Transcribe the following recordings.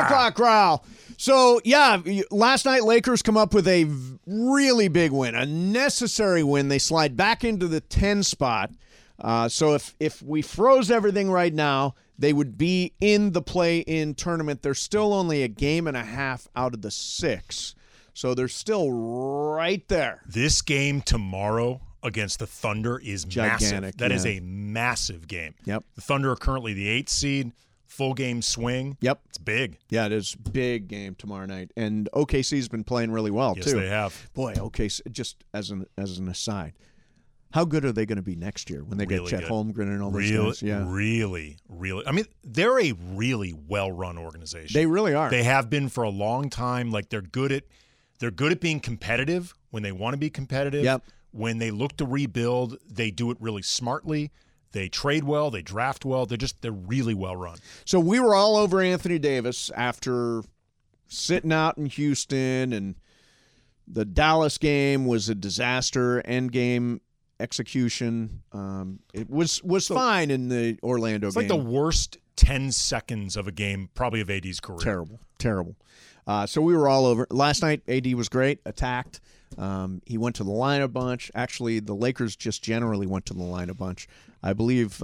o'clock growl. So, yeah, last night Lakers come up with a really big win, a necessary win. They slide back into the 10 spot. So if we froze everything right now, they would be in the play-in tournament. They're still only a game and a half out of the 6. So they're still right there. This game tomorrow against the Thunder is gigantic. Massive. That is a massive game. Yep. The Thunder are currently the 8th seed, full game swing. Yep. It's big. Yeah, it is a big game tomorrow night. And OKC's been playing really well, yes, too. Yes, they have. Boy, OKC, just as an aside, how good are they going to be next year when they really get Chet good. Holmgren and all those guys? Yeah. Really. I mean, they're a really well-run organization. They really are. They have been for a long time. Like they're good at being competitive when they want to be competitive. Yep. When they look to rebuild, they do it really smartly. They trade well. They draft well. They're really well run. So we were all over Anthony Davis after sitting out in Houston, and the Dallas game was a disaster. End game execution. It was fine in the Orlando game. It's like the worst 10 seconds of a game, probably of AD's career. Terrible. So we were all over. Last night, AD was great, attacked. He went to the line a bunch. Actually, the Lakers just generally went to the line a bunch. I believe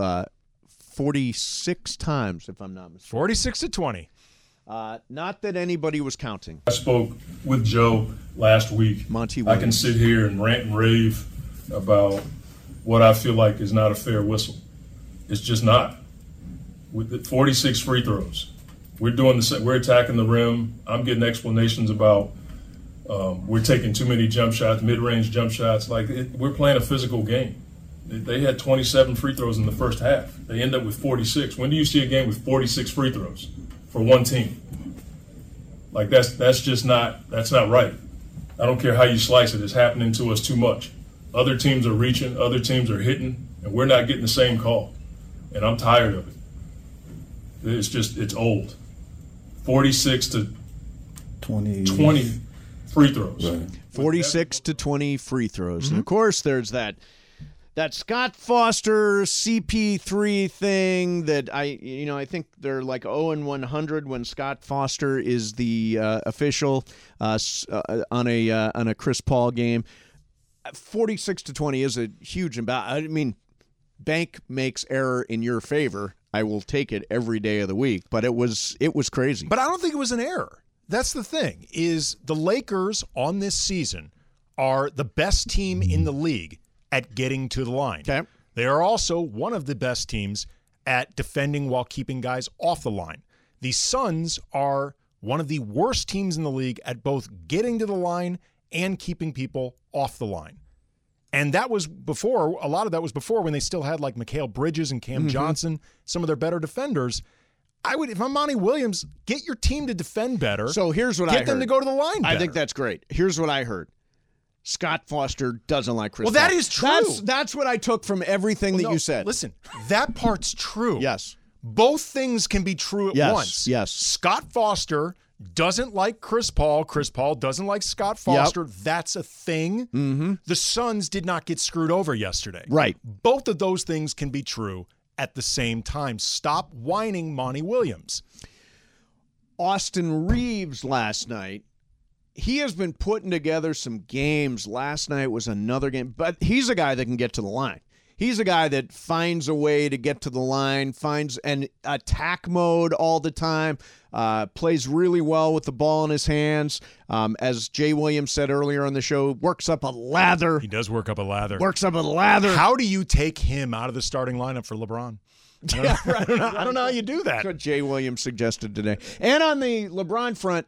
46 times, if I'm not mistaken. 46-20. Not that anybody was counting. I spoke with Joe last week. Monty Williams. I can sit here and rant and rave about what I feel like is not a fair whistle. It's just not. With the 46 free throws, we're doing we're attacking the rim. I'm getting explanations about we're taking too many jump shots, mid-range jump shots. We're playing a physical game. They had 27 free throws in the first half. They end up with 46. When do you see a game with 46 free throws for one team? That's not right. I don't care how you slice it. It's happening to us too much. Other teams are reaching, other teams are hitting, and we're not getting the same call. And I'm tired of it. It's old. 46 to 20 free throws. Right. 46 to 20 free throws. Mm-hmm. And, of course, there's that Scott Foster CP3 thing that I think they're like 0-100 when Scott Foster is the official on a Chris Paul game. 46 to 20 is a huge imbalance. I mean, bank makes error in your favor. I will take it every day of the week, but it was crazy. But I don't think it was an error. That's the thing, is the Lakers on this season are the best team in the league at getting to the line. Okay. They are also one of the best teams at defending while keeping guys off the line. The Suns are one of the worst teams in the league at both getting to the line and keeping people off the line. And that was before, a lot of that was before when they still had like Mikal Bridges and Cam Johnson, some of their better defenders. If I'm Monty Williams, get your team to defend better. So here's what I heard. Get them to go to the line better. I think that's great. Here's what I heard. Scott Foster doesn't like Chris Paul. Well, that is true. That's what I took from everything that you said. Listen, that part's true. Yes. Both things can be true at once. Yes. Scott Foster doesn't like Chris Paul. Chris Paul doesn't like Scott Foster. Yep. That's a thing. Mm-hmm. The Suns did not get screwed over yesterday. Right. Both of those things can be true at the same time. Stop whining, Monty Williams. Austin Reeves last night. He has been putting together some games. Last night was another game, but he's a guy that can get to the line. He's a guy that finds a way to get to the line, finds an attack mode all the time, plays really well with the ball in his hands. As Jay Williams said earlier on the show, works up a lather. He does work up a lather. Works up a lather. How do you take him out of the starting lineup for LeBron? I don't know how you do that. That's what Jay Williams suggested today. And on the LeBron front,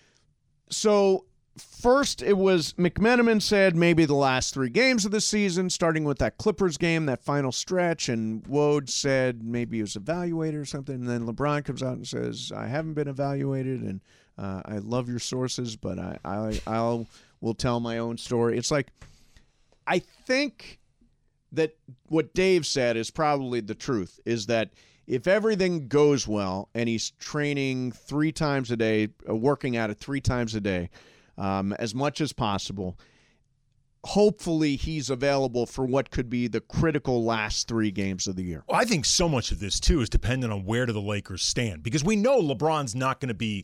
so first it was McMenamin said maybe the last 3 games of the season, starting with that Clippers game, that final stretch, and Woj said maybe he was evaluated or something. And then LeBron comes out and says, I haven't been evaluated, and I love your sources, but I will tell my own story. It's like, I think that what Dave said is probably the truth, is that if everything goes well and he's training 3 times a day, working at it 3 times a day, as much as possible, hopefully he's available for what could be the critical last 3 games of the year. Well, I think so much of this, too, is dependent on where do the Lakers stand, because we know LeBron's not going to be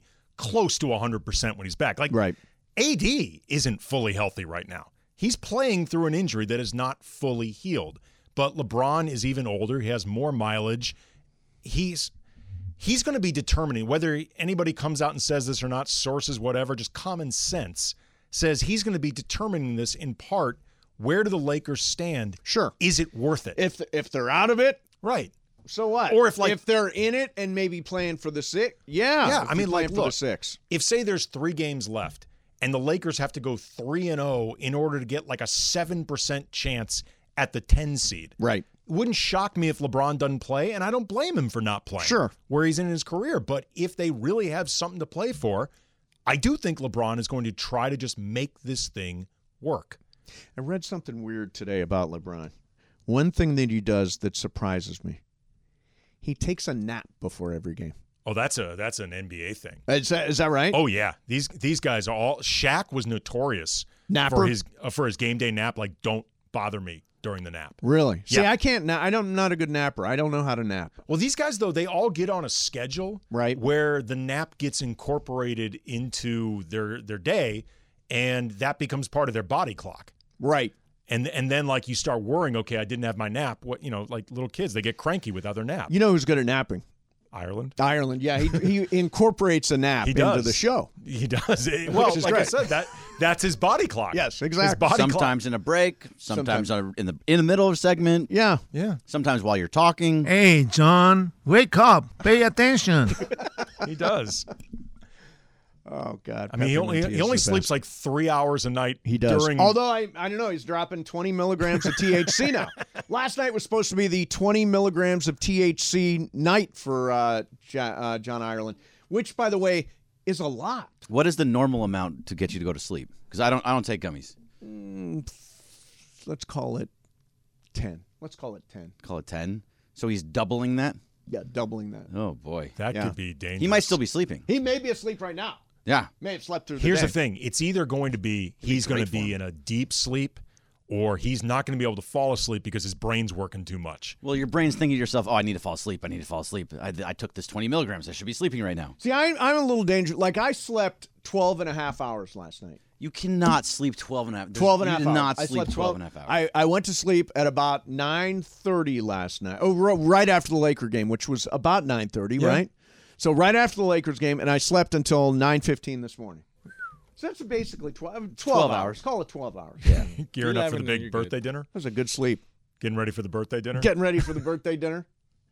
close to 100% when he's back. Like, Right. AD isn't fully healthy right now. He's playing through an injury that is not fully healed. But LeBron is even older. He has more mileage. He's going to be determining whether anybody comes out and says this or not, sources, whatever, just common sense says he's going to be determining this in part. Where do the Lakers stand? Sure. Is it worth it? If they're out of it, Right. so what? Or if they're in it and maybe playing for the six, yeah. I mean, like, for the look, six. if say there's 3 games left and the Lakers have to go 3-0 in order to get like a 7% chance at the 10 seed. Right. It wouldn't shock me if LeBron doesn't play, and I don't blame him for not playing. Sure. Where he's in his career. But if they really have something to play for, I do think LeBron is going to try to just make this thing work. I read something weird today about LeBron. One thing that he does that surprises me. He takes a nap before every game. Oh, that's an NBA thing. Is that right? Oh yeah, these guys are all. Shaq was notorious Napper? for his game day nap. Like, don't bother me during the nap. Really? See, Yeah. I can't. I'm not a good napper. I don't know how to nap. Well, these guys though, they all get on a schedule, Right. where the nap gets incorporated into their day, and that becomes part of their body clock. Right. And then like you start worrying, okay, I didn't have my nap. What, like little kids, they get cranky without their nap. You know who's good at napping? Ireland. Ireland. Yeah, he incorporates a nap He does. into the show. He does. Well, is like I great. said, that's his body clock. Yes, His exactly. body clock. Sometimes in a break, sometimes in the middle of a segment, Yeah. Yeah, sometimes while you're talking. Hey, John, wake up. Pay attention. he does. Oh God. I mean, he Peppermint tea only is the sleeps best. like 3 hours a night. He does. During, Although I don't know, he's dropping 20 milligrams of THC now. Last night was supposed to be the 20 milligrams of THC night for John Ireland, which, by the way, is a lot. What is the normal amount to get you to go to sleep? Because I don't take gummies. Let's call it 10. Call it 10. So he's doubling that? Yeah, doubling that. Oh, boy. that Yeah. could be dangerous. He might still be sleeping. He may be asleep right now. Yeah. May have slept through the Here's day. the thing: it's either going to be he's going to be in a deep sleep, or he's not going to be able to fall asleep because his brain's working too much. Well, your brain's thinking to yourself, oh, I need to fall asleep. I took this 20 milligrams. I should be sleeping right now. See, I'm a little dangerous. Like, I slept 12 and a half hours last night. You cannot sleep 12 and a half. 12 and a half You hours. did not I sleep slept 12 and a half hours. I went to sleep at about 9:30 last night. Oh, right after the Laker game, which was about 9:30, right? So right after the Lakers game, and I slept until 9:15 this morning. So that's basically 12 hours. Call it 12 hours. Yeah. Gearing up for the 11, big you're birthday dinner. That was a good sleep. Getting ready for the birthday dinner. Getting ready for the birthday dinner.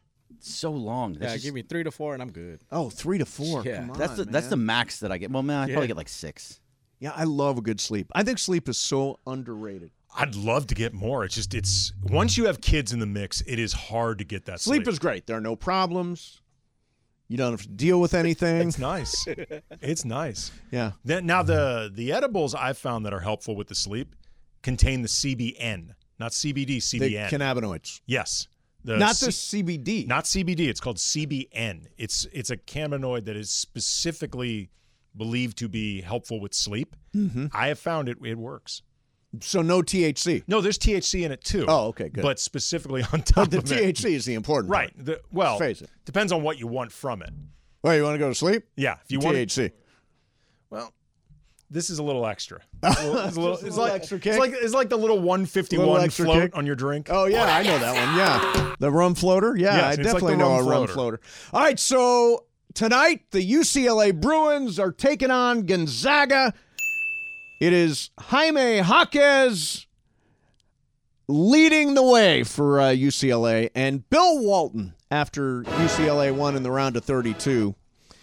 so long. Yeah, give me 3 to 4 and I'm good. Oh, 3 to 4. Yeah. Come on, That's the man. max that I get. Well, man, I probably get like 6. Yeah, I love a good sleep. I think sleep is so underrated. I'd love to get more. It's once you have kids in the mix, it is hard to get that Sleep is great. There are no problems. You don't have to deal with anything. It's nice. It's nice. Yeah. Now the edibles I've found that are helpful with the sleep contain the CBN, not CBD. The CBN. cannabinoids. Yes. Not the CBD. Not CBD. It's called CBN. It's a cannabinoid that is specifically believed to be helpful with sleep. Mm-hmm. I have found it works. So no THC. No, there's THC in it too. Oh, okay, good. But specifically on top But the of it. THC is the important part. Right. Well, Face it. depends on what you want from it. Well, you want to go to sleep? Yeah. If you want THC. well, this is a little extra. It's a little, little extra kick? It's like the little 151 Little extra float kick? on your drink. Oh, yeah, I know that one. Yeah. The rum floater? Yeah, Yes, I it's like definitely the know rum a rum floater. floater. All right, so tonight, the UCLA Bruins are taking on Gonzaga. It is Jaime Jaquez leading the way for UCLA, and Bill Walton, after UCLA won in the round of 32,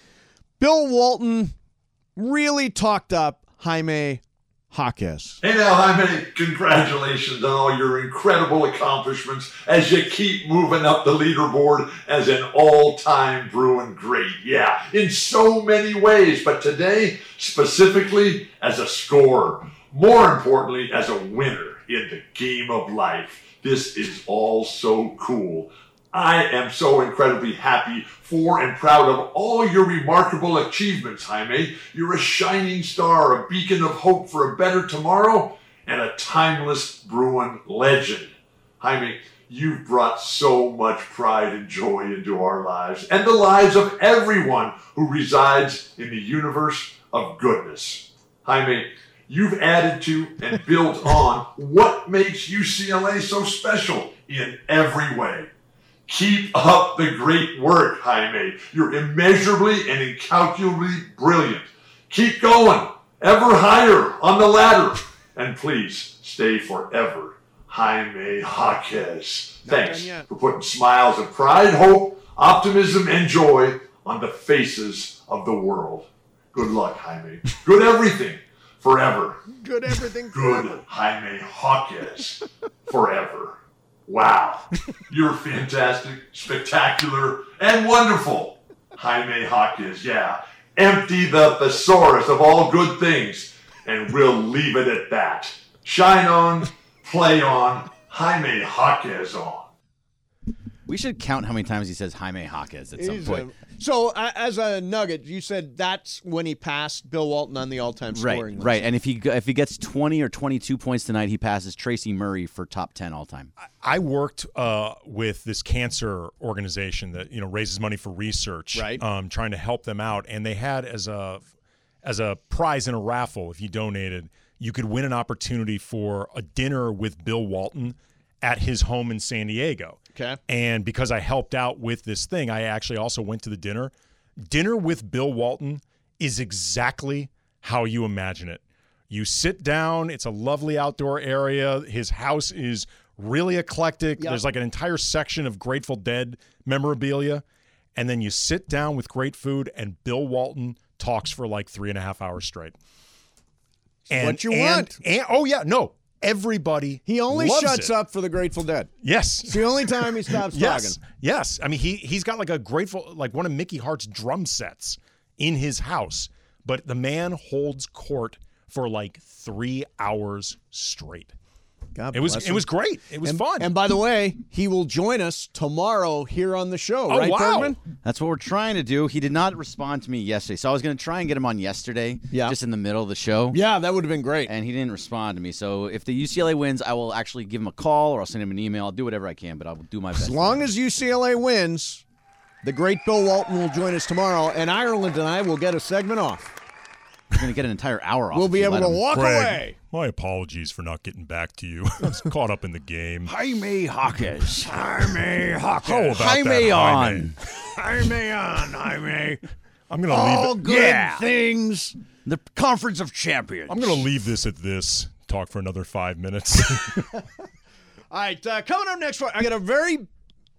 Bill Walton really talked up Jaime Jaquez. Hey now, Jaime, congratulations on all your incredible accomplishments as you keep moving up the leaderboard as an all-time Bruin great. Yeah, in so many ways, but today, specifically as a scorer. More importantly, as a winner in the game of life. This is all so cool. I am so incredibly happy for and proud of all your remarkable achievements, Jaime. You're a shining star, a beacon of hope for a better tomorrow, and a timeless Bruin legend. Jaime, you've brought so much pride and joy into our lives and the lives of everyone who resides in the universe of goodness. Jaime, you've added to and built on what makes UCLA so special in every way. Keep up the great work, Jaime. You're immeasurably and incalculably brilliant. Keep going, ever higher on the ladder. And please stay forever, Jaime Jaquez. Thanks for putting smiles of pride, hope, optimism, and joy on the faces of the world. Good luck, Jaime. Good everything, forever. Good everything Good forever. Jaime Jaquez, forever. Wow. You're fantastic, spectacular, and wonderful. Jaime Jaquez, yeah. Empty the thesaurus of all good things, and we'll leave it at that. Shine on, play on, Jaime Jaquez on. We should count how many times he says Jaime Jaquez at some point. So, as a nugget, you said that's when he passed Bill Walton on the all-time scoring list. Right. And if he gets 20 or 22 points tonight, he passes Tracy Murray for top 10 all-time. I worked with this cancer organization that raises money for research, right? Trying to help them out, and they had as a prize in a raffle, if you donated, you could win an opportunity for a dinner with Bill Walton at his home in San Diego. Okay. And because I helped out with this thing, I actually also went to the dinner. Dinner with Bill Walton is exactly how you imagine it. You sit down. It's a lovely outdoor area. His house is really eclectic. Yep. There's like an entire section of Grateful Dead memorabilia. And then you sit down with great food, and Bill Walton talks for like 3.5 hours straight. What you want. Oh, yeah. No. Everybody He only loves shuts it. up for the Grateful Dead. Yes. It's the only time he stops Yes. talking. Yes. I mean, he's got like a grateful, like one of Mickey Hart's drum sets in his house, but the man holds court for like 3 hours straight. God It bless him. was great. It was fun. And by the way, he will join us tomorrow here on the show, Oh, right, wow. Bergman? That's what we're trying to do. He did not respond to me yesterday, so I was going to try and get him on yesterday, Yeah. just in the middle of the show. Yeah, that would have been great. And he didn't respond to me. So if the UCLA wins, I will actually give him a call or I'll send him an email. I'll do whatever I can, but I will do my best. As long as UCLA wins, the great Bill Walton will join us tomorrow, and Ireland and I will get a segment off. We're going to get an entire hour off. We'll if be you able let to him. walk Greg, away. my apologies for not getting back to you. I was caught up in the game. Jaime Jaquez. Jaime Jaquez. How about Jaime that, on. Jaime on, Jaime. I'm going to All leave it. good things. The Conference of Champions. I'm going to leave this at this. Talk for another 5 minutes. All right, coming up next, I've got a very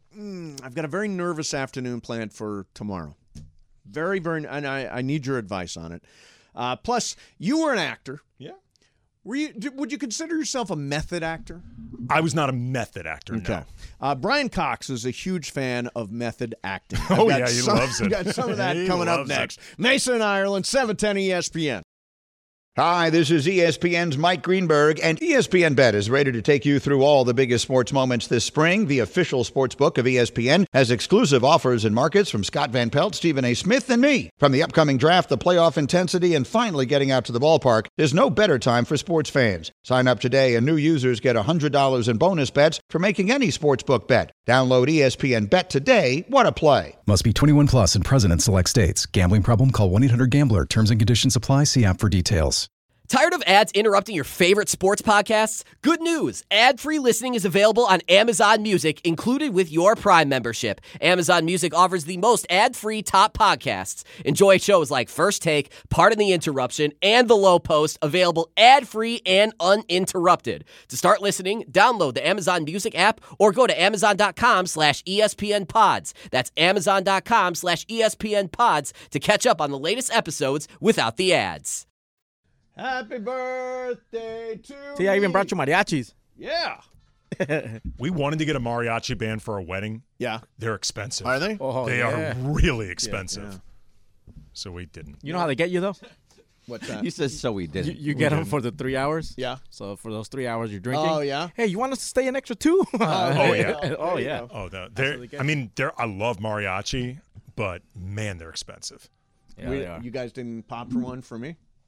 nervous afternoon planned for tomorrow. Very, very, and I need your advice on it. Plus, you were an actor. Yeah. Would you consider yourself a method actor? I was not a method actor, Okay. no. Brian Cox is a huge fan of method acting. Oh, I've got yeah, he loves it. I've got some of that He coming up loves it. next. Mason, Ireland, 710 ESPN. Hi, this is ESPN's Mike Greenberg, and ESPN Bet is ready to take you through all the biggest sports moments this spring. The official sports book of ESPN has exclusive offers and markets from Scott Van Pelt, Stephen A. Smith, and me. From the upcoming draft, the playoff intensity, and finally getting out to the ballpark, there's no better time for sports fans. Sign up today, and new users get $100 in bonus bets for making any sportsbook bet. Download ESPN Bet today. What a play. Must be 21 plus and present in select states. Gambling problem? Call 1-800-GAMBLER. Terms and conditions apply. See app for details. Tired of ads interrupting your favorite sports podcasts? Good news. Ad-free listening is available on Amazon Music, included with your Prime membership. Amazon Music offers the most ad-free top podcasts. Enjoy shows like First Take, Pardon the Interruption, and The Low Post, available ad-free and uninterrupted. To start listening, download the Amazon Music app or go to amazon.com/ESPN Pods. That's amazon.com/ESPN Pods to catch up on the latest episodes without the ads. Happy birthday to See, I even me. brought you mariachis. Yeah. We wanted to get a mariachi band for a wedding. Yeah. They're expensive. Are they? Oh, They yeah. are really expensive. So we didn't. You know how they get you, though? What's that? He says so we did. You get them for the 3 hours. Yeah. So for those 3 hours you're drinking. Oh, yeah? Hey, you want us to stay an extra 2? Oh, yeah. Oh, yeah. Oh, what they get. I mean, I love mariachi, but man, they're expensive. Yeah, they are. You guys didn't pop for one for me?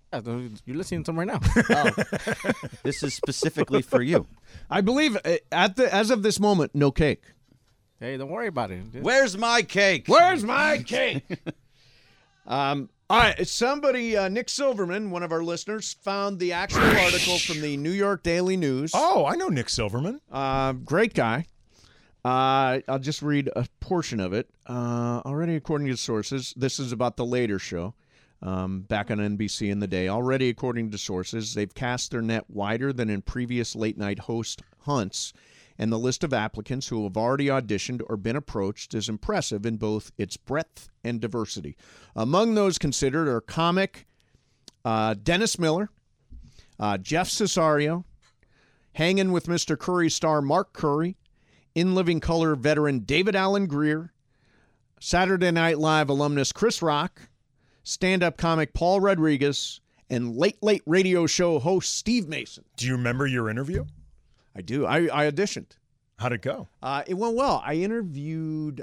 You're listening to them right now. Oh, this is specifically for you. I believe as of this moment, no cake. Hey, don't worry about it. Where's my cake? Where's my cake? All right, somebody, Nick Silverman, one of our listeners, found the actual article from the New York Daily News. Oh, I know Nick Silverman. Great guy. I'll just read a portion of it. Already, according to sources, this is about the Later Show, back on NBC in the day. Already, according to sources, they've cast their net wider than in previous late-night host hunts, and the list of applicants who have already auditioned or been approached is impressive in both its breadth and diversity. Among those considered are comic Dennis Miller, Jeff Cesario, Hangin' with Mr. Curry star Mark Curry, In Living Color veteran David Alan Grier, Saturday Night Live alumnus Chris Rock, stand-up comic Paul Rodriguez, and Late Late Radio Show host Steve Mason. Do you remember your interview? I do. I auditioned. How'd it go? It went well. I interviewed,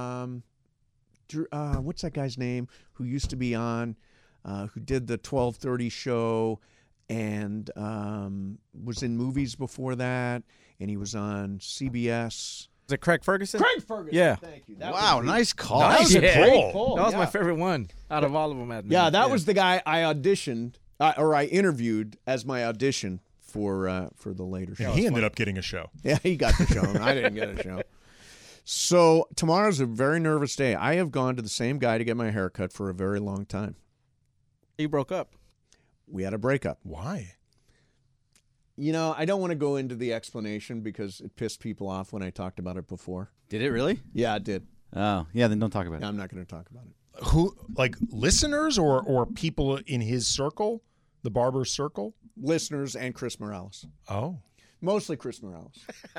what's that guy's name who used to be on, who did the 12:30 show and was in movies before that, and he was on CBS. Is it Craig Ferguson? Craig Ferguson. Yeah. Thank you. Wow, nice call. Nice pull. That was my favorite one out of all of them. Yeah, that was the guy I auditioned, or I interviewed as my audition for the Later Show. And he ended up getting a show. Yeah, he got the show. I didn't get a show. So tomorrow's a very nervous day. I have gone to the same guy to get my hair cut for a very long time. You broke up. We had a breakup. Why? You know, I don't want to go into the explanation because it pissed people off when I talked about it before. Did it really? Yeah, it did. Oh, yeah, then don't talk about it. I'm not going to talk about it. Who, like listeners or people in his circle, the barber's circle? Listeners and Chris Morales. Oh. Mostly Chris Morales.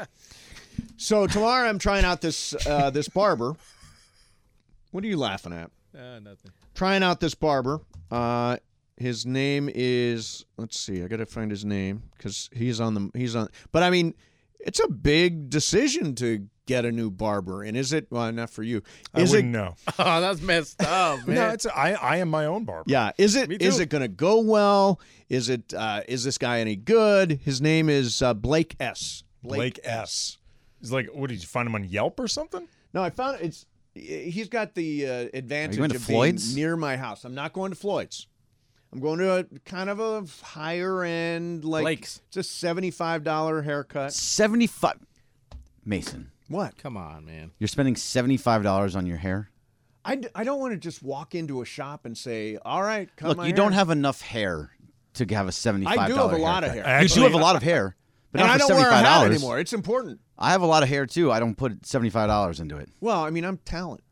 So tomorrow I'm trying out this this barber. What are you laughing at? Nothing. Trying out this barber. His name is, let's see, I got to find his name because he's on. But I mean, it's a big decision to get a new barber. And is it, well, not for you. I wouldn't know. Oh, that's messed up, man. No, I am my own barber. Yeah. Is it going to go well? Is this guy any good? His name is Blake S. Blake S. He's like, what, did you find him on Yelp or something? No, I found he's got the advantage going to of Floyd's? being near my house. I'm not going to Floyd's. I'm going to a kind of a higher end, like Blake's. It's a $75 haircut. 75. Mason, What? Come on, man. you're spending $75 on your hair? I don't want to just walk into a shop and say, all right, cut Look, my you hair. don't have enough hair to have a $75 I do have a lot of haircut. hair. You do have a lot of hair, but and not I for don't wear a hat $75. anymore. It's important. I have a lot of hair, too. I don't put $75 into it. Well, I mean, I'm talent.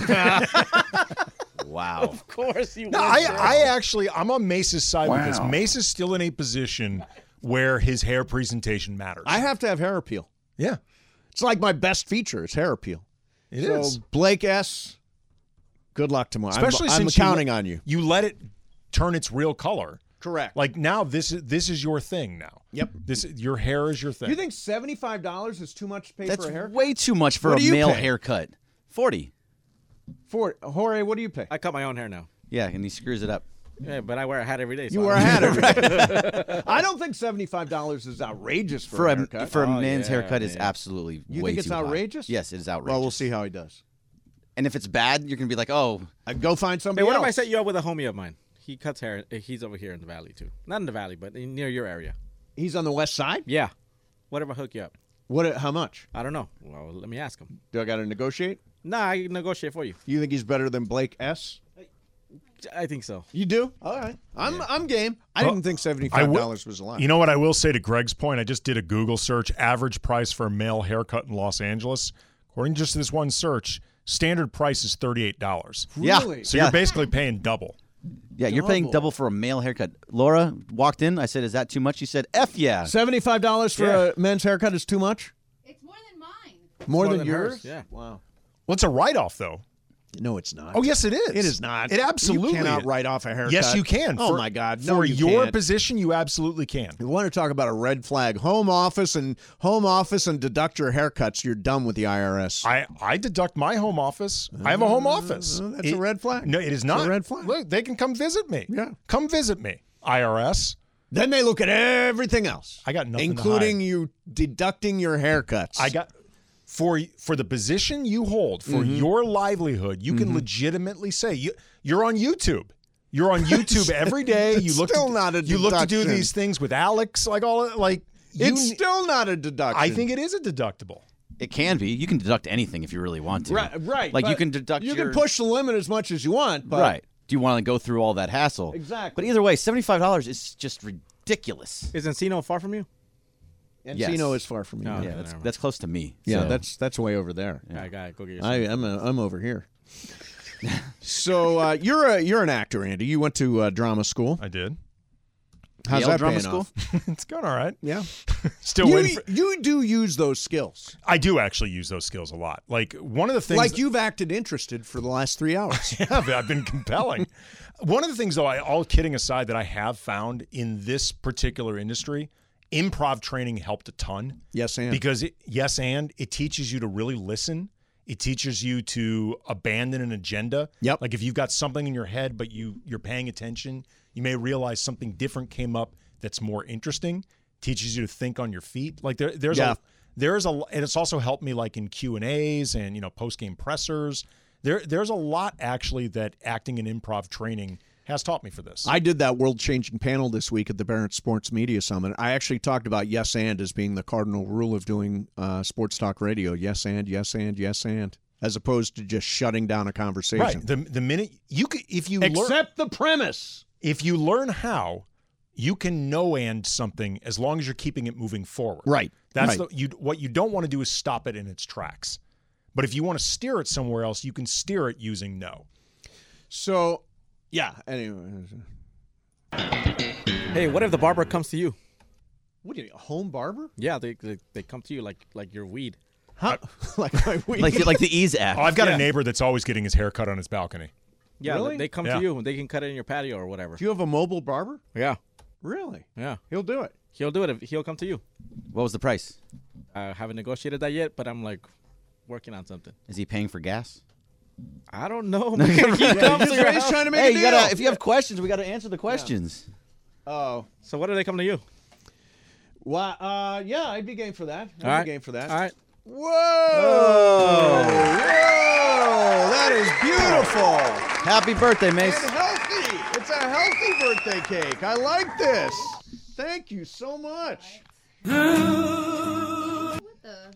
Wow. Of course you No, I'm on Mace's side because Mace is still in a position where his hair presentation matters. I have to have hair appeal. Yeah. It's like my best feature is hair appeal. It is. Blake S., good luck tomorrow. Especially I'm since counting on you. You let it turn its real color. Correct. Like now this is your thing now. Yep. Your hair is your thing. You think $75 is too much to pay That's for a haircut? way too much for What a do you male pay? haircut. 40. Jorge, what do you pay? I cut my own hair now. Yeah, and he screws it up. Yeah, but I wear a hat every day. So You wear a hat every day. I don't think $75 is outrageous for a haircut. For a man's yeah, haircut is man. absolutely You way think it's too high. outrageous? Yes, it is outrageous. Well, we'll see how he does. And if it's bad, you're going to be like, oh, Go find Hey, somebody what else. if I set you up with a homie of mine? He cuts hair. He's over here in the valley, too. Not in the valley, but near your area. He's on the west side? Yeah. What if I hook you up? How much? I don't know. Well, let me ask him. Do I got to negotiate? Nah, I negotiate for you. You think he's better than Blake S.? I think so. You do? All right. I'm game. I didn't think $75 was a lot. You know what I will say to Greg's point? I just did a Google search. Average price for a male haircut in Los Angeles. According just to this one search, standard price is $38. Really? So you're basically paying double. yeah, you're paying double for a male haircut. Laura walked in. I said, is that too much? She said, F yeah. $75 for a men's haircut is too much? It's more than mine. More than than yours? hers, yeah. Wow. Well, it's a write-off, though. No, it's not. Oh, yes, it is. It is not. It absolutely You cannot is. write off a haircut. Yes, you can. Oh, For- my God. No, for you your can't. position, you absolutely can. You want to talk about a red flag. Home office and deduct your haircuts. You're done with the IRS. I deduct my home office. I have a home office. That's a red flag. No, it is not. a red flag. Look, they can come visit me. Yeah. Come visit me. IRS. Then they look at everything else. I got nothing to including hide. you deducting your haircuts. I got for the position you hold for your livelihood. You can legitimately say you're on YouTube. You're on YouTube every day. You look still to, not a you look to do deduction. these things with Alex, like all like. It's still not a deduction. I think it is a deductible. It can be. You can deduct anything if you really want to. Right. Like you but can deduct You your... can push the limit as much as you want, but Right. Do you want to go through all that hassle? Exactly. But either way, $75 is just ridiculous. Is Encino far from you? Encino is far from you. Oh, Yeah, okay, that's close to me. Yeah, so. that's way over there. I got it. Go get your I'm over here. So you're an actor, Andy. You went to drama school. I did. How's Yale that drama paying school? off? It's going all right. Yeah. Still waiting. You do use those skills. I do actually use those skills a lot. Like one of the things, Like you've acted interested for the last 3 hours. yeah, I've been compelling. One of the things, though, all kidding aside, that I have found in this particular industry, improv training helped a ton. Yes, and. Because it teaches you to really listen. It teaches you to abandon an agenda. Yep. Like if you've got something in your head, but you're paying attention, you may realize something different came up that's more interesting. Teaches you to think on your feet. Like there's a, and it's also helped me like in Q&As and post game pressers. There's a lot actually that acting and improv training has taught me for this. I did that world-changing panel this week at the Barrett Sports Media Summit. I actually talked about yes and as being the cardinal rule of doing sports talk radio. Yes and, yes and, yes and, as opposed to just shutting down a conversation. Right. The minute you could, if you accept the premise, if you learn how, you can no and something as long as you're keeping it moving forward. Right. That's right. What you don't want to do is stop it in its tracks. But if you want to steer it somewhere else, you can steer it using no. So. Yeah. Anyway. Hey, what if the barber comes to you? What do you? A home barber? Yeah, they come to you like your weed. Huh? like my weed? Like the Ease app. Oh, I've got a neighbor that's always getting his hair cut on his balcony. Yeah, Really? they come to you and they can cut it in your patio or whatever. Do you have a mobile barber? Yeah, Really? yeah. He'll do it. He'll do it. He'll come to you. What was the price? I haven't negotiated that yet, but I'm like working on something. Is he paying for gas? I don't know. He's trying to make a Hey, deal. if you have questions, we got to answer the questions. Oh. So what do they come to you? Well, yeah, I'd be game for that. All right. Be game for that. All right. Whoa! Whoa! That is beautiful. Happy birthday, Mace. And healthy. It's a healthy birthday cake. I like this. Thank you so much. What the?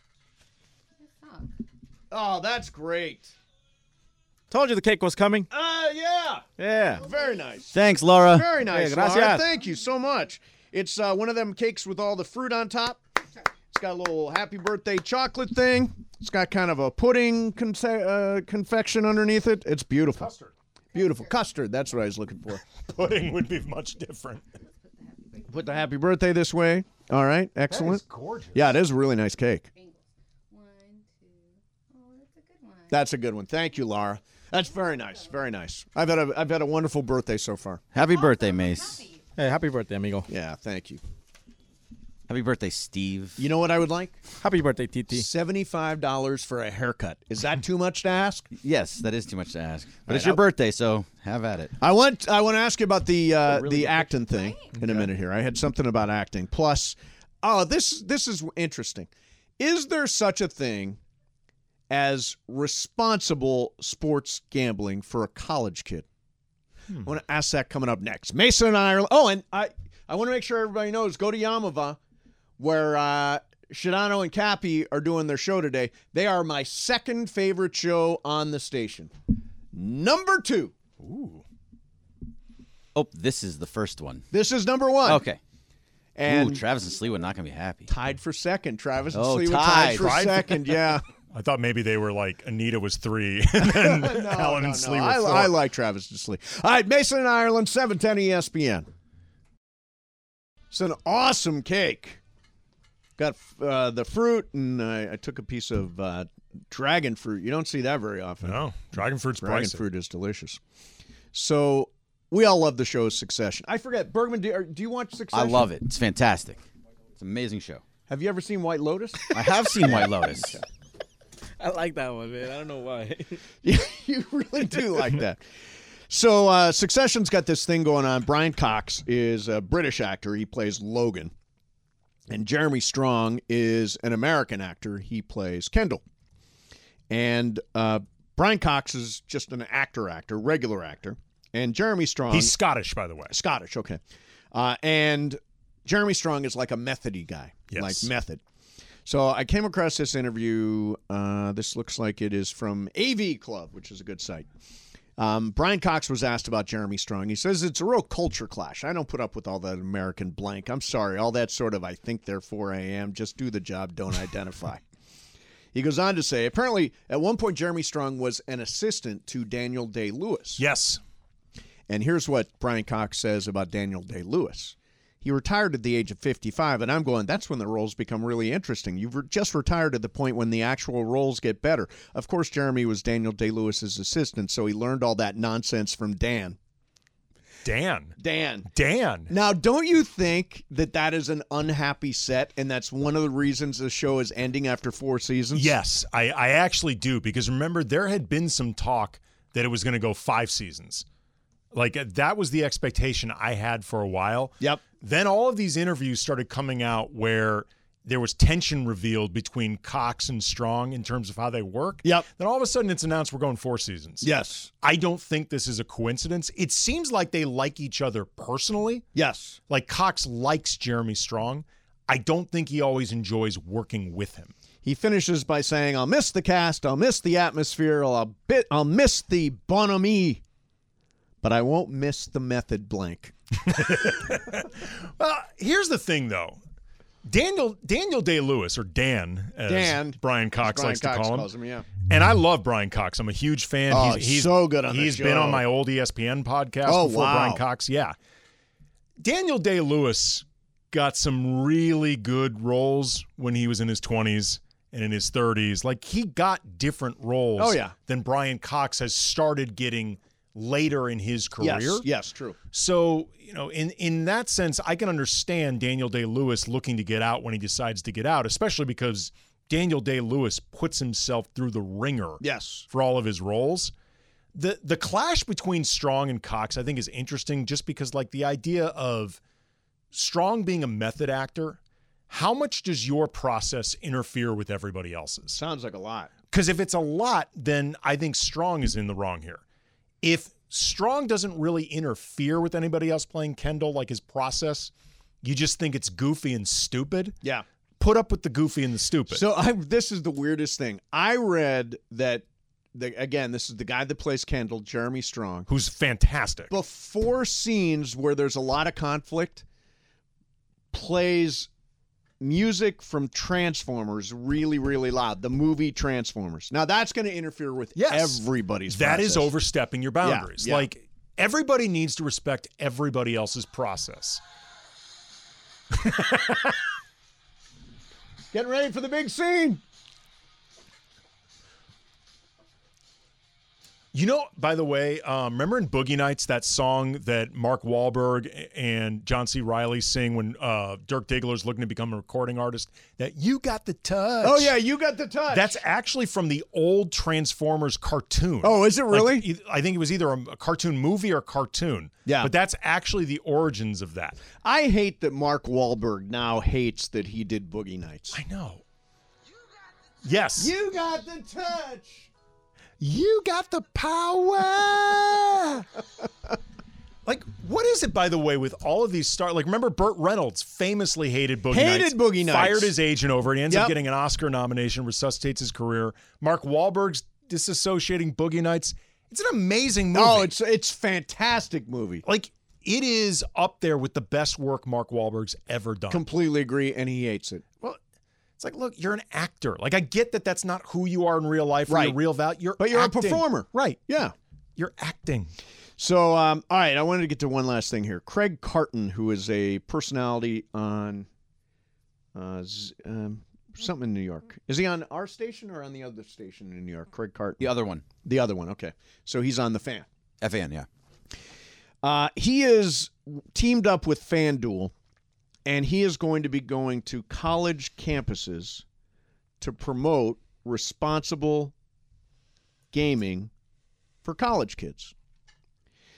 Oh, that's great. Told you the cake was coming. Yeah. Yeah. Very nice. Thanks, Laura. Very nice, Hey, Laura. gracias. Thank you so much. It's one of them cakes with all the fruit on top. It's got a little happy birthday chocolate thing. It's got kind of a pudding confection underneath it. It's beautiful. Custard. Beautiful. Custard. That's what I was looking for. Pudding would be much different. Put the happy birthday this way. All right. Excellent. That is gorgeous. Yeah, it is a really nice cake. 1, 2. Oh, that's a good one. That's a good one. Thank you, Laura. That's very nice. Very nice. I've had a wonderful birthday so far. Happy birthday, Mace. Hey, happy birthday, amigo. Yeah, thank you. Happy birthday, Steve. You know what I would like? Happy birthday, TT. $75 for a haircut. Is that too much to ask? Yes, that is too much to ask. But Right, it's your birthday, so have at it. I want to ask you about the acting thing in a minute here. I had something about acting. Plus, this is interesting. Is there such a thing as responsible sports gambling for a college kid? I want to ask that coming up next. Mason and Ireland. Oh, and I want to make sure everybody knows, go to Yamava, where Shadano and Cappy are doing their show today. They are my second favorite show on the station. Number 2. Ooh. Oh, this is the first one. This is number 1. Okay. And Ooh, Travis and Slee would not going to be happy. tied for second. Travis and Oh, Slee were tied. tied for second. Yeah. I thought maybe they were like Anita was 3 and then Alan and Slee were 4. I like Travis and Slee. All right, Mason and Ireland, 710 ESPN. It's an awesome cake. Got the fruit, and I took a piece of dragon fruit. You don't see that very often. No, dragon fruit's Dragon pricey. fruit is delicious. So we all love the show Succession. I forget, Bergman, do you watch I Succession? love it. It's fantastic. It's an amazing show. Have you ever seen White Lotus? I have seen White Lotus. I like that one, man. I don't know why. You really do like that. So Succession's got this thing going on. Brian Cox is a British actor. He plays Logan. And Jeremy Strong is an American actor. He plays Kendall. And Brian Cox is just an actor, regular actor. And Jeremy Strong... He's Scottish, by the way. Scottish, okay. And Jeremy Strong is like a methody guy. Yes. Like method. So I came across this interview. This looks like it is from AV Club, which is a good site. Brian Cox was asked about Jeremy Strong. He says it's a real culture clash. I don't put up with all that American blank. I'm sorry. All that sort of I think, therefore I am. Just do the job. Don't identify. He goes on to say, apparently at one point Jeremy Strong was an assistant to Daniel Day-Lewis. Yes. And here's what Brian Cox says about Daniel Day-Lewis. He retired at the age of 55, and I'm going, that's when the roles become really interesting. You've just retired at the point when the actual roles get better. Of course, Jeremy was Daniel Day-Lewis's assistant, so he learned all that nonsense from Dan. Dan. Dan. Now, don't you think that is an unhappy set, and that's one of the reasons the show is ending after 4 seasons? Yes, I actually do, because remember, there had been some talk that it was going to go 5 seasons. Like, that was the expectation I had for a while. Yep. Then all of these interviews started coming out where there was tension revealed between Cox and Strong in terms of how they work. Yep. Then all of a sudden it's announced we're going 4 seasons. Yes. I don't think this is a coincidence. It seems like they like each other personally. Yes. Like Cox likes Jeremy Strong. I don't think he always enjoys working with him. He finishes by saying, I'll miss the cast, I'll miss the atmosphere, I'll miss the bonhomie, but I won't miss the method blank. Well, here's the thing, though. Daniel Day-Lewis, or Dan, as Brian Cox likes to call him. Calls him, yeah. And I love Brian Cox. I'm a huge fan. Oh, he's so good on the show. He's been on my old ESPN podcast before Brian Cox. Yeah. Daniel Day-Lewis got some really good roles when he was in his 20s and in his 30s. Like, he got different roles than Brian Cox has started getting later in his career. Yes, true. So, in that sense, I can understand Daniel Day-Lewis looking to get out when he decides to get out, especially because Daniel Day-Lewis puts himself through the ringer for all of his roles. The clash between Strong and Cox, I think, is interesting just because, like, the idea of Strong being a method actor, how much does your process interfere with everybody else's? Sounds like a lot. Because if it's a lot, then I think Strong is in the wrong here. If Strong doesn't really interfere with anybody else playing Kendall, like his process, you just think it's goofy and stupid. Yeah. Put up with the goofy and the stupid. So this is the weirdest thing. I read that, this is the guy that plays Kendall, Jeremy Strong. Who's fantastic. Before scenes where there's a lot of conflict, plays music from Transformers really, really loud. The movie Transformers. Now, that's going to interfere with everybody's process. That is overstepping your boundaries. Yeah. Like, everybody needs to respect everybody else's process. Getting ready for the big scene. By the way, remember in Boogie Nights, that song that Mark Wahlberg and John C. Reilly sing when Dirk Diggler's looking to become a recording artist? That You Got the Touch. Oh, yeah, You Got the Touch. That's actually from the old Transformers cartoon. Oh, is it really? Like, I think it was either a cartoon movie or cartoon. Yeah. But that's actually the origins of that. I hate that Mark Wahlberg now hates that he did Boogie Nights. I know. Yes. You got the touch. You got the power. Like, what is it, by the way, with all of these stars? Like, remember Burt Reynolds famously hated Boogie Nights. Fired his agent over it. He ends up getting an Oscar nomination, resuscitates his career. Mark Wahlberg's disassociating Boogie Nights. It's an amazing movie. Oh, it's fantastic movie. Like, it is up there with the best work Mark Wahlberg's ever done. Completely agree, and he hates it. Well, it's like, look, you're an actor. Like, I get that that's not who you are in real life or your real value. But you're acting. a performer. Right. Yeah. You're acting. So, all right, I wanted to get to one last thing here. Craig Carton, who is a personality on something in New York. Is he on our station or on the other station in New York? Craig Carton. The other one. The other one, okay. So he's on the Fan. FAN, yeah. He is teamed up with FanDuel, and he is going to be going to college campuses to promote responsible gaming for college kids.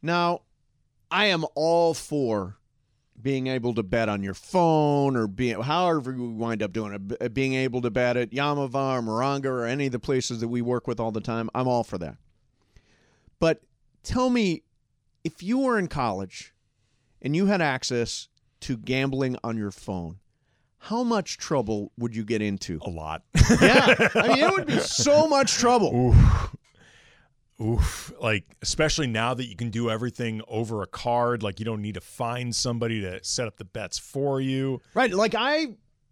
Now, I am all for being able to bet on your phone or however we wind up doing it, being able to bet at Yamava or Moronga or any of the places that we work with all the time. I'm all for that. But tell me, if you were in college and you had access to gambling on your phone, how much trouble would you get into? A lot. Yeah. I mean, it would be so much trouble. Oof. Like, especially now that you can do everything over a card, like you don't need to find somebody to set up the bets for you. Right. Like I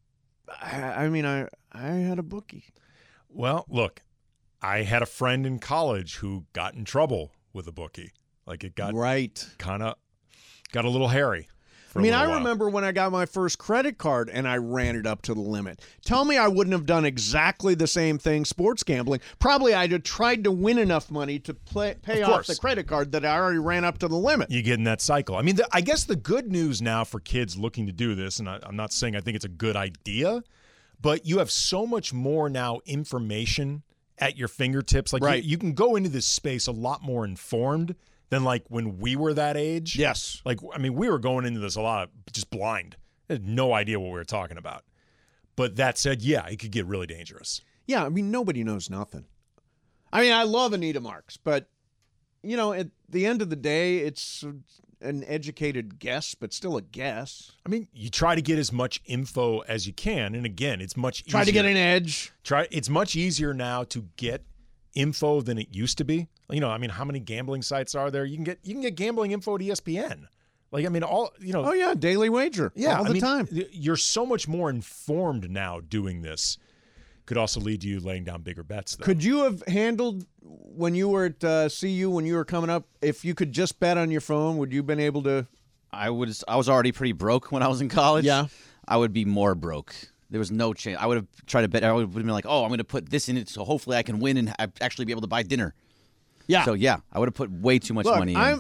had a bookie. Well, look, I had a friend in college who got in trouble with a bookie. Like it got kind of got a little hairy. I mean, I remember when I got my first credit card and I ran it up to the limit. Tell me I wouldn't have done exactly the same thing sports gambling. Probably I'd have tried to win enough money to pay off the credit card that I already ran up to the limit. You get in that cycle. I mean, I guess the good news now for kids looking to do this, and I'm not saying I think it's a good idea, but you have so much more now information at your fingertips. Like you can go into this space a lot more informed than like when we were that age. Yes. Like, I mean, we were going into this a lot just blind. I had no idea what we were talking about. But that said, yeah, it could get really dangerous. Yeah, I mean, nobody knows nothing. I mean, I love Anita Marks, but, you know, at the end of the day, it's an educated guess, but still a guess. I mean, you try to get as much info as you can. And again, it's much easier. Try to get an edge. It's much easier now to get info than it used to be. You know, I mean, how many gambling sites are there? You can get gambling info at ESPN. Like, I mean, all, you know. Oh, yeah, Daily Wager. Yeah, all the time. You're so much more informed now doing this. Could also lead to you laying down bigger bets, though. Could you have handled, when you were at CU, when you were coming up, if you could just bet on your phone, would you have been able to? I was already pretty broke when I was in college. Yeah. I would be more broke. There was no chance. I would have tried to bet. I would have been like, oh, I'm going to put this in it so hopefully I can win and actually be able to buy dinner. Yeah. So, yeah, I would have put way too much money in.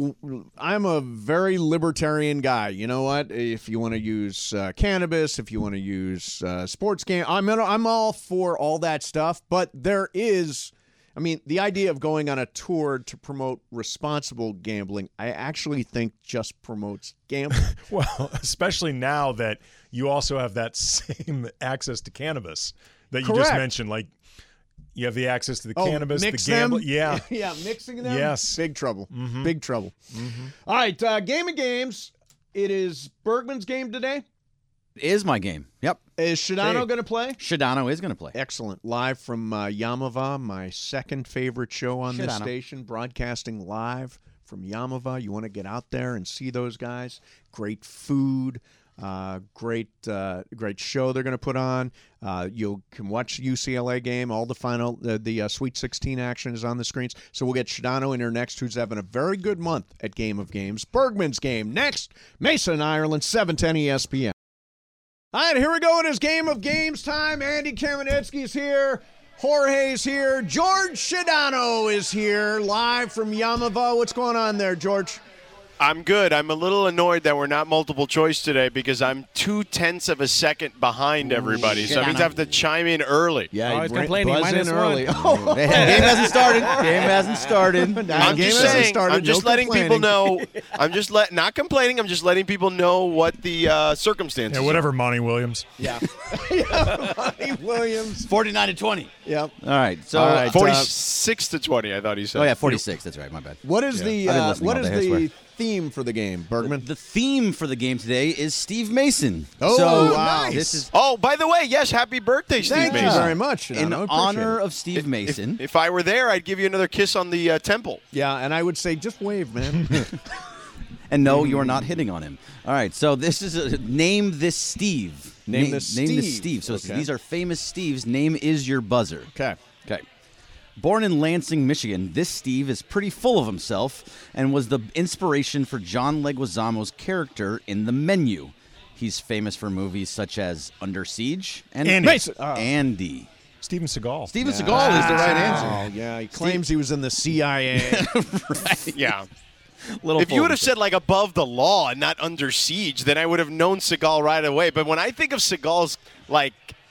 I'm a very libertarian guy. You know what? If you want to use cannabis, if you want to use sports game, I'm all for all that stuff. But there is, I mean, the idea of going on a tour to promote responsible gambling, I actually think just promotes gambling. Well, especially now that you also have that same access to cannabis that you just mentioned. Like, you have the access to the cannabis, the gambling. Yeah. Yeah, mixing them. Yes. Big trouble. Mm-hmm. Big trouble. Mm-hmm. All right, Game of Games. It is Bergman's game today. It is my game. Yep. Is Shadano going to play? Shadano is going to play. Excellent. Live from Yamava, my second favorite show on this station, broadcasting live from Yamava. You want to get out there and see those guys. Great food. Great show they're going to put on. You can watch the UCLA game. All the final, the Sweet 16 action is on the screens. So we'll get Shadano in here next, who's having a very good month at Game of Games. Bergman's game next. Mason, Ireland, 710 ESPN. All right, here we go. It is Game of Games time. Andy Kamenetsky's here. Jorge's here. George Shadano is here, live from Yamava. What's going on there, George? I'm good. I'm a little annoyed that we're not multiple choice today because I'm 0.2 of a second behind everybody. So that means I have to chime in early. Yeah, he's complaining. Minus early. Oh. Game hasn't started. Game hasn't started. I'm just saying. I'm just letting people know. I'm just not complaining. I'm just letting people know what the circumstances. Yeah, whatever. Monty Williams. Yeah. Monty Williams. 49-20. Yep. All right. So 46-20. I thought he said. Oh yeah, 46. That's right. My bad. What is the theme for the game, Bergman? The theme for the game today is Steve Mason. Oh, so, nice. This is by the way, yes, happy birthday, Steve Mason. Thank you very much. In honor of Steve Mason. If I were there, I'd give you another kiss on the temple. Yeah, and I would say, just wave, man. And no, you are not hitting on him. All right, so this is Name This Steve. Name this Steve. So these are famous Steves. Name is your buzzer. Okay. Born in Lansing, Michigan, this Steve is pretty full of himself and was the inspiration for John Leguizamo's character in The Menu. He's famous for movies such as Under Siege and Andy. Steven Seagal. Steven Seagal is the right answer. Oh, yeah. He claims he was in the CIA. Right. Yeah. If you would have said like Above the Law and not Under Siege, then I would have known Seagal right away. But when I think of Seagal's like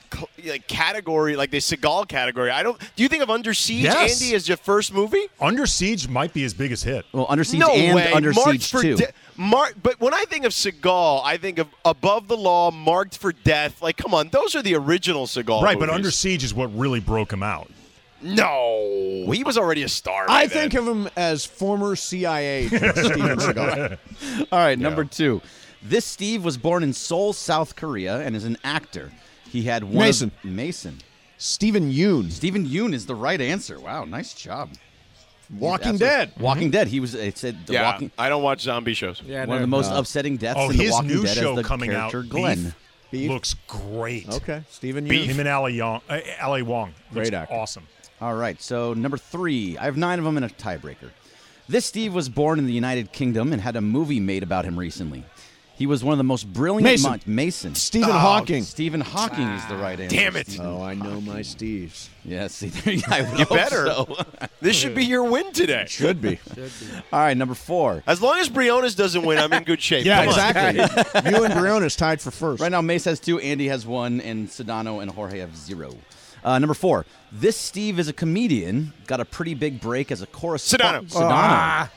category, like the Seagal category. Do you think of Under Siege, Yes. Andy, as your first movie? Under Siege might be his biggest hit. Well, Under Siege No and way. Under Marked Siege for 2. But when I think of Seagal, I think of Above the Law, Marked for Death. Like, come on, those are the original Seagal Right, movies. but Under Siege is what really broke him out. No, he was already a star. by I then. think of him as former CIA agent Steven Seagal. All right, number 2. This Steve was born in Seoul, South Korea, and is an actor. He had one Mason. Mason. Stephen Yeun. Stephen Yeun is the right answer. Wow, nice job. Walking Absolutely- Dead. Walking Dead. He was. It said the Yeah, Walking. I don't watch zombie shows. Yeah, One of the most upsetting deaths in the His Walking new Dead show as the coming out, character Glenn. Beef. looks great. Okay, Stephen Yeun. Beef. Him and Ali Wong. Great Looks actor. awesome. All right, so number 3. I have 9 of them in a tiebreaker. This Steve was born in the United Kingdom and had a movie made about him recently. He was one of the most brilliant Mason. Mason. Stephen Hawking. Stephen Hawking is the right answer. Damn it. Stephen. Oh, I know my Steves. Yeah, see, there you go. You better. This should be your win today. Should be. All right, number 4. As long as Briones doesn't win, I'm in good shape. Yeah, Come on. exactly. You and Briones tied for first. Right now, Mace has 2, Andy has 1, and Sedano and Jorge have 0. Number 4. This Steve is a comedian. Got a pretty big break as a correspondent. Sedano.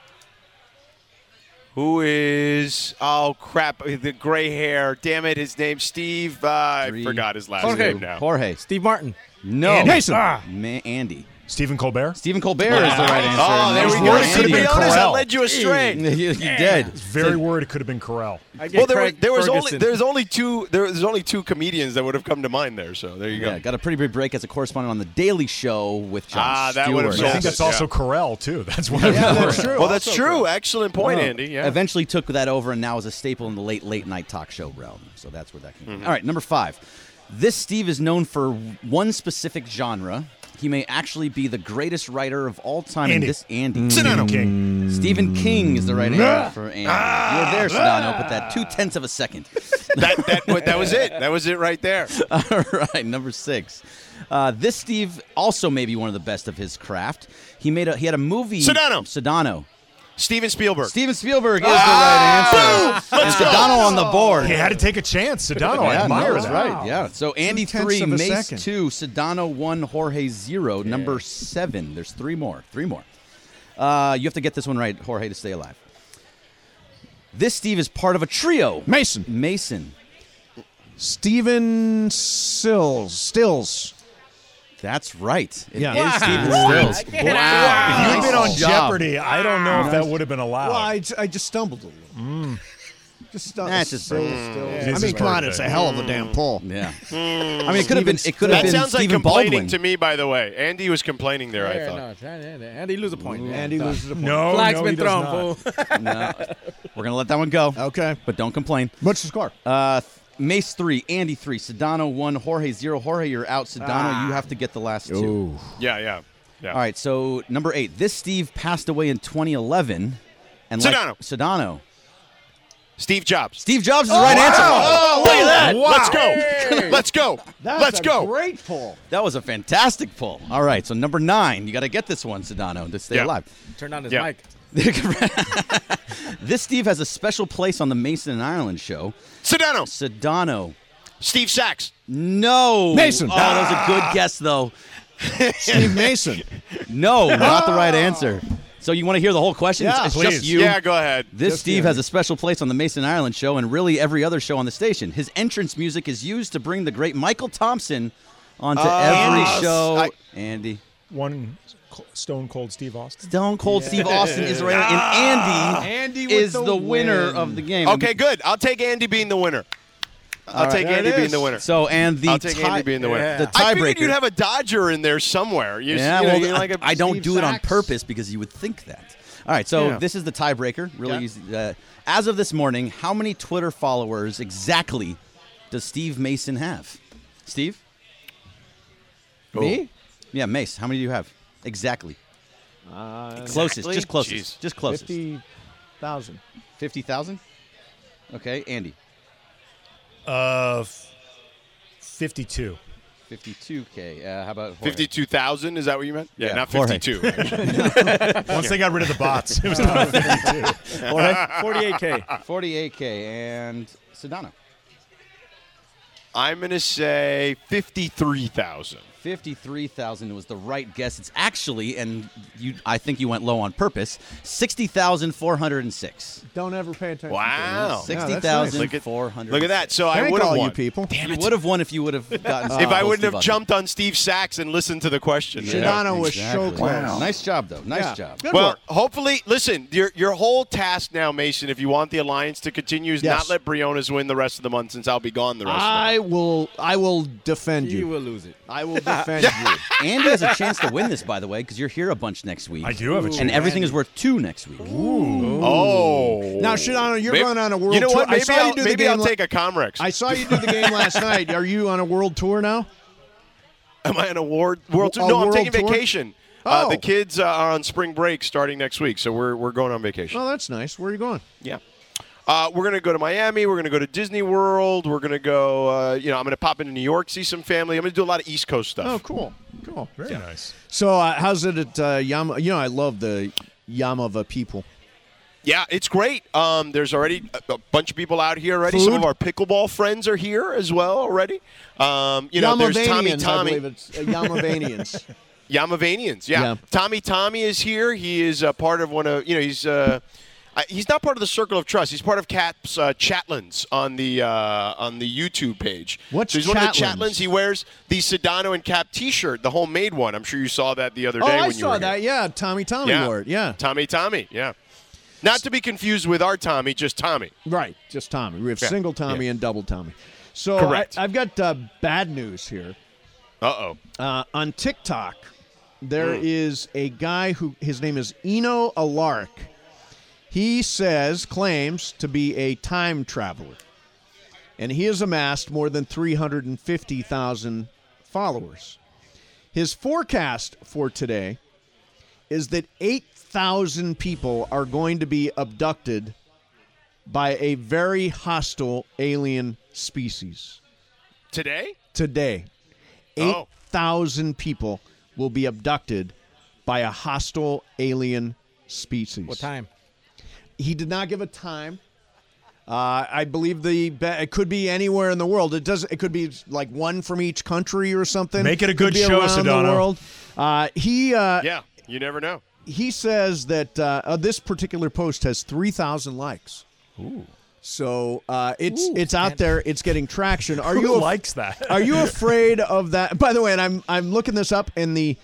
Who is? Oh crap! The gray hair. Damn it! His name's Steve. I 3, forgot his last Jorge. name now. Jorge. Steve Martin. No. Andy. Mason. Andy. Stephen Colbert. Stephen Colbert is the right answer. Oh, and there that we was go. Andy. Could've been Briones, I Corral. led you astray. You did. Very worried it could have been Corral. I get Craig Ferguson. There's only two comedians that would have come to mind there. So there you go. Yeah, got a pretty big break as a correspondent on The Daily Show with Jon that would have Stewart. I think that's Yeah. also Corral too. That's why. Yeah, that's true. Well, that's true. Excellent point, Andy. Yeah. Eventually took that over and now is a staple in the late night talk show realm. So that's where that came from. All right, number 5. This Steve is known for one specific genre. He may actually be the greatest writer of all time. Andy. Andy. Stephen King. Stephen King is the right answer for Andy. You were there, Sedano, but that 0.2 of a second. that was it. That was it right there. All right, number 6. This Steve also may be one of the best of his craft. He had a movie. Sedano. Steven Spielberg. Steven Spielberg is the right answer. Boom! Let's and go. Sedano on the board. He had to take a chance. Sedano, I admire that's that. right. Yeah. So Andy 0.2 3, of a Mace second. 2, Sedano 1, Jorge 0. Number 7. There's 3 more. You have to get this one right, Jorge, to stay alive. This Steve is part of a trio. Mason. Steven Stills. That's right. It Yeah. is Steven Stills. If you'd been on Nice job. Jeopardy, I don't know if that would have been allowed. Well, I just stumbled a little. Just That's just Stills. It I is mean, his come on, birthday. it's a hell of a damn pull. Yeah. I mean, it could have been. It could have That been sounds like Stephen complaining Baldwin. to me, by the way. Andy was complaining there, I Yeah, thought. no, Andy lose a point. Andy loses a point. No, Flag's no, been he does thrown, not. fool. No. We're gonna let that one go. Okay. But don't complain. What's the score? Mace 3, Andy 3, Sedano 1, Jorge 0. Jorge, you're out. Sedano, you have to get the last 2. Yeah. All right, so number 8. This Steve passed away in 2011. And Sedano. Steve Jobs. Steve Jobs is the right answer. Oh, look at that. Wow. Let's go. Let's go. Let's go. Great pull. That was a fantastic pull. All right, so number 9. You got to get this one, Sedano, to stay alive. Turn on his Yeah. mic. This Steve has a special place on the Mason and Ireland show. Sedano. Steve Sachs. No. Mason. Oh, that was a good guess, though. Steve Mason. No, not the right answer. So you want to hear the whole question? Yeah, it's please. just you. Yeah, go ahead. This Steve has a special place on the Mason Ireland show and really every other show on the station. His entrance music is used to bring the great Michael Thompson onto every show. Andy. One Stone Cold Steve Austin. Stone Cold Steve Austin is right. And Andy with is the the winner win. of the game. Okay, good. I'll take Andy being the winner. I'll take there Andy it being is. the winner. So, and the I'll take Andy being the winner. the I figured tiebreaker. you'd have a Dodger in there somewhere. Yeah, you know, well, you're like a I don't Steve do it on Sachs. purpose because you would think that. All right, so Yeah. this is the tiebreaker. Really easy. As of this morning, how many Twitter followers exactly does Steve Mason have? Steve? Me? Yeah, Mace. How many do you have? Exactly. Closest. Exactly? Just closest. Jeez. Just closest. 50,000. 50,000? Okay, Andy. 52. 52K. How about Jorge? 52,000? Is that what you meant? Yeah, Yeah, not Jorge. 52. Once they got rid of the bots, it was not 52. 48K. 48K. And Sedano. I'm going to say 53,000. 53,000 was the right guess. It's actually, and I think you went low on purpose, 60,406. Don't ever pay attention. Wow. 60,406. Look at that. So I Thank would have all won. you people. Damn You it. would have won if you would have gotten If I wouldn't Steve have Utton. jumped on Steve Sachs and listened to the question. Shadano was so close. Wow. Nice job, though. Nice job. Good Well, work. hopefully, listen, your whole task now, Mason, if you want the Alliance to continue, is Yes. not let Briones win the rest of the month since I'll be gone the rest of the month. I will defend You you. will lose it. I will defend you. Andy has a chance to win this, by the way, because you're here a bunch next week. I do have a chance. And everything is worth 2 next week. Oh. Now, Shadano, you're Maybe- going on a world You know tour. what? Maybe I saw I'll, you do the maybe game. I'll take a Comrex. I saw you do the game last night. Are you on a world tour now? Am I on a world tour? A No, I'm world taking tour? vacation. Oh. The kids are on spring break starting next week, so we're going on vacation. Oh, that's nice. Where are you going? Yeah. We're going to go to Miami. We're going to go to Disney World. We're going to go, I'm going to pop into New York, see some family. I'm going to do a lot of East Coast stuff. Oh, cool. Very nice. So, how's it at Yama? You know, I love the Yamava people. Yeah, it's great. There's already a bunch of people out here already. Food? Some of our pickleball friends are here as well already. There's Tommy. I believe it's Yamavanians. Yamavanians, yeah. Tommy is here. He is part of one of, he's not part of the Circle of Trust. He's part of Cap's Chatlins on the YouTube page. What's so he's one of the Chatlins? Chatlins. He wears the Sedano and Cap T-shirt, the homemade one. I'm sure you saw that the other day Oh, when I you saw were that. here. Yeah, Tommy wore it. Yeah. Tommy, yeah. Not to be confused with our Tommy, just Tommy. Right, just Tommy. We have Yeah. single Tommy and double Tommy. So Correct. I've got bad news here. Uh-oh. On TikTok, there is a guy who his name is Eno Alark. He claims to be a time traveler, and he has amassed more than 350,000 followers. His forecast for today is that 8,000 people are going to be abducted by a very hostile alien species. Today? Today. Oh. 8,000 people will be abducted by a hostile alien species. What time? He did not give a time. I believe it could be anywhere in the world. It could be like one from each country or something. Make it a good Could be show, around the Sedano. world. Yeah, you never know. He says that this particular post has 3,000 likes. Ooh. So it's out there. It's getting traction. Are Who you likes that? Are you afraid of that? By the way, and I'm looking this up, and the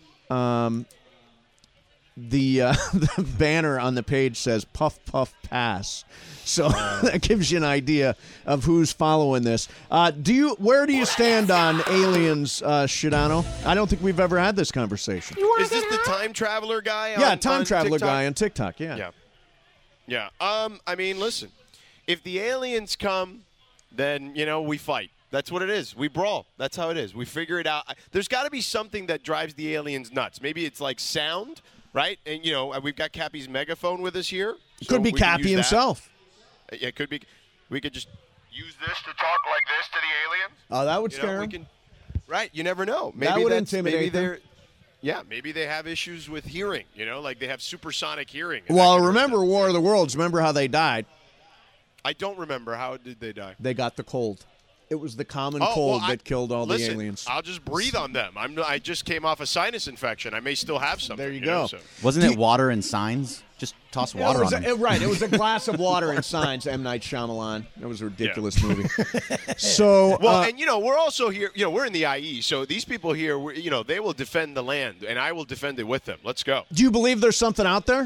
banner on the page says "Puff Puff Pass," so that gives you an idea of who's following this. Where do you stand on aliens, Shadano? I don't think we've ever had this conversation. Is this the time traveler guy? Yeah, on time traveler TikTok? guy on TikTok. Yeah. Yeah. I mean, listen. If the aliens come, then, we fight. That's what it is. We brawl. That's how it is. We figure it out. There's got to be something that drives the aliens nuts. Maybe it's like sound, right? And, we've got Cappy's megaphone with us here. So Could be we can Cappy use that. himself. Yeah, it could be. We could just use this to talk like this to the aliens. Oh, that would You know, scare we him. can, right? You never know. Maybe That would that's- intimidate maybe them. they're. Yeah, maybe they have issues with hearing. Like they have supersonic hearing. Well, remember War of the Worlds. Remember how they died? I don't remember. How did they die? They got the cold. It was the common Oh, cold well, that killed all listen, the aliens. I'll just breathe on them. I just came off a sinus infection. I may still have something. There you know, go. so. Wasn't it water and signs? Just toss water on them. Right. It was a glass of water and signs. M. Night Shyamalan. It was a ridiculous movie. So, Well, and we're also here. We're in the IE, so these people here, they will defend the land, and I will defend it with them. Let's go. do you believe there's something out there?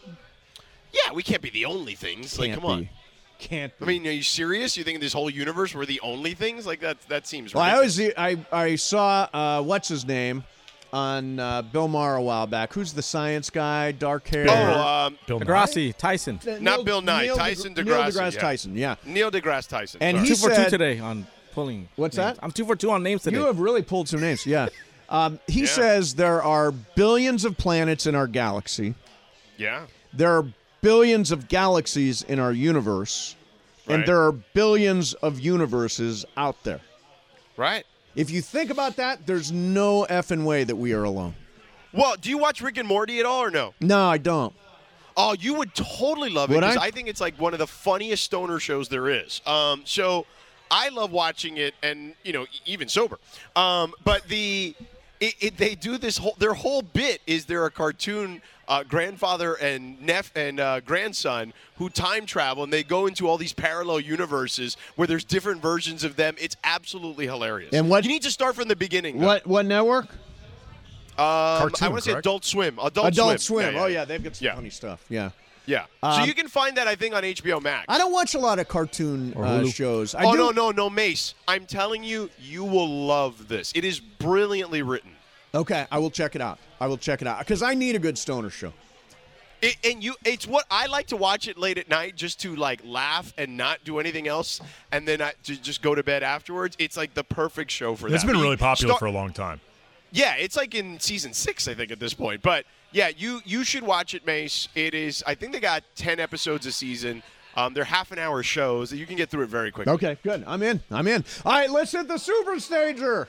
Yeah, we can't be the only things. Like, come on. Can't be. I mean, are you serious? You think in this whole universe we're the only things? Like that seems. Well, ridiculous. I saw what's his name on Bill Maher a while back. Who's the science guy? Dark hair. Bill Degrassi, Tyson. Not Bill Nye. Tyson Neil deGrasse. deGrasse Yeah. Tyson. Yeah. Neil deGrasse Tyson. And sorry. he 2 for 2 said- today on pulling. What's names. that? I'm 2 for 2 on names today. You have really pulled some names. Yeah. He Yeah. says there are billions of planets in our galaxy. Yeah. There are billions of galaxies in our universe. And Right. there are billions of universes out there. Right. If you think about that, there's no effing way that we are alone. Well, do you watch Rick and Morty at all or no? No, I don't. Oh, you would totally love it Would because I? I think it's like one of the funniest stoner shows there is. So I love watching it, and even sober. But they do this their whole bit is they're a cartoon grandfather and grandson who time travel, and they go into all these parallel universes where there's different versions of them. It's absolutely hilarious. And what you need to start from the beginning. What network? I want to say Adult Swim. Adult Swim. Oh yeah, they've got some funny stuff. Yeah. Yeah. So you can find that, I think, on HBO Max. I don't watch a lot of cartoon shows. No, Mace. I'm telling you, you will love this. It is brilliantly written. Okay, I will check it out. Because I need a good stoner show. It's what I like to watch it late at night just to laugh and not do anything else, and then to just go to bed afterwards. It's like the perfect show for that. It's been really popular for a long time. Yeah, it's like in season 6, I think, at this point. But yeah, you should watch it, Mace. It is. I think they got 10 episodes a season. They're half-an-hour shows. You can get through it very quickly. Okay, good. I'm in. All right, let's hit the Super Stager.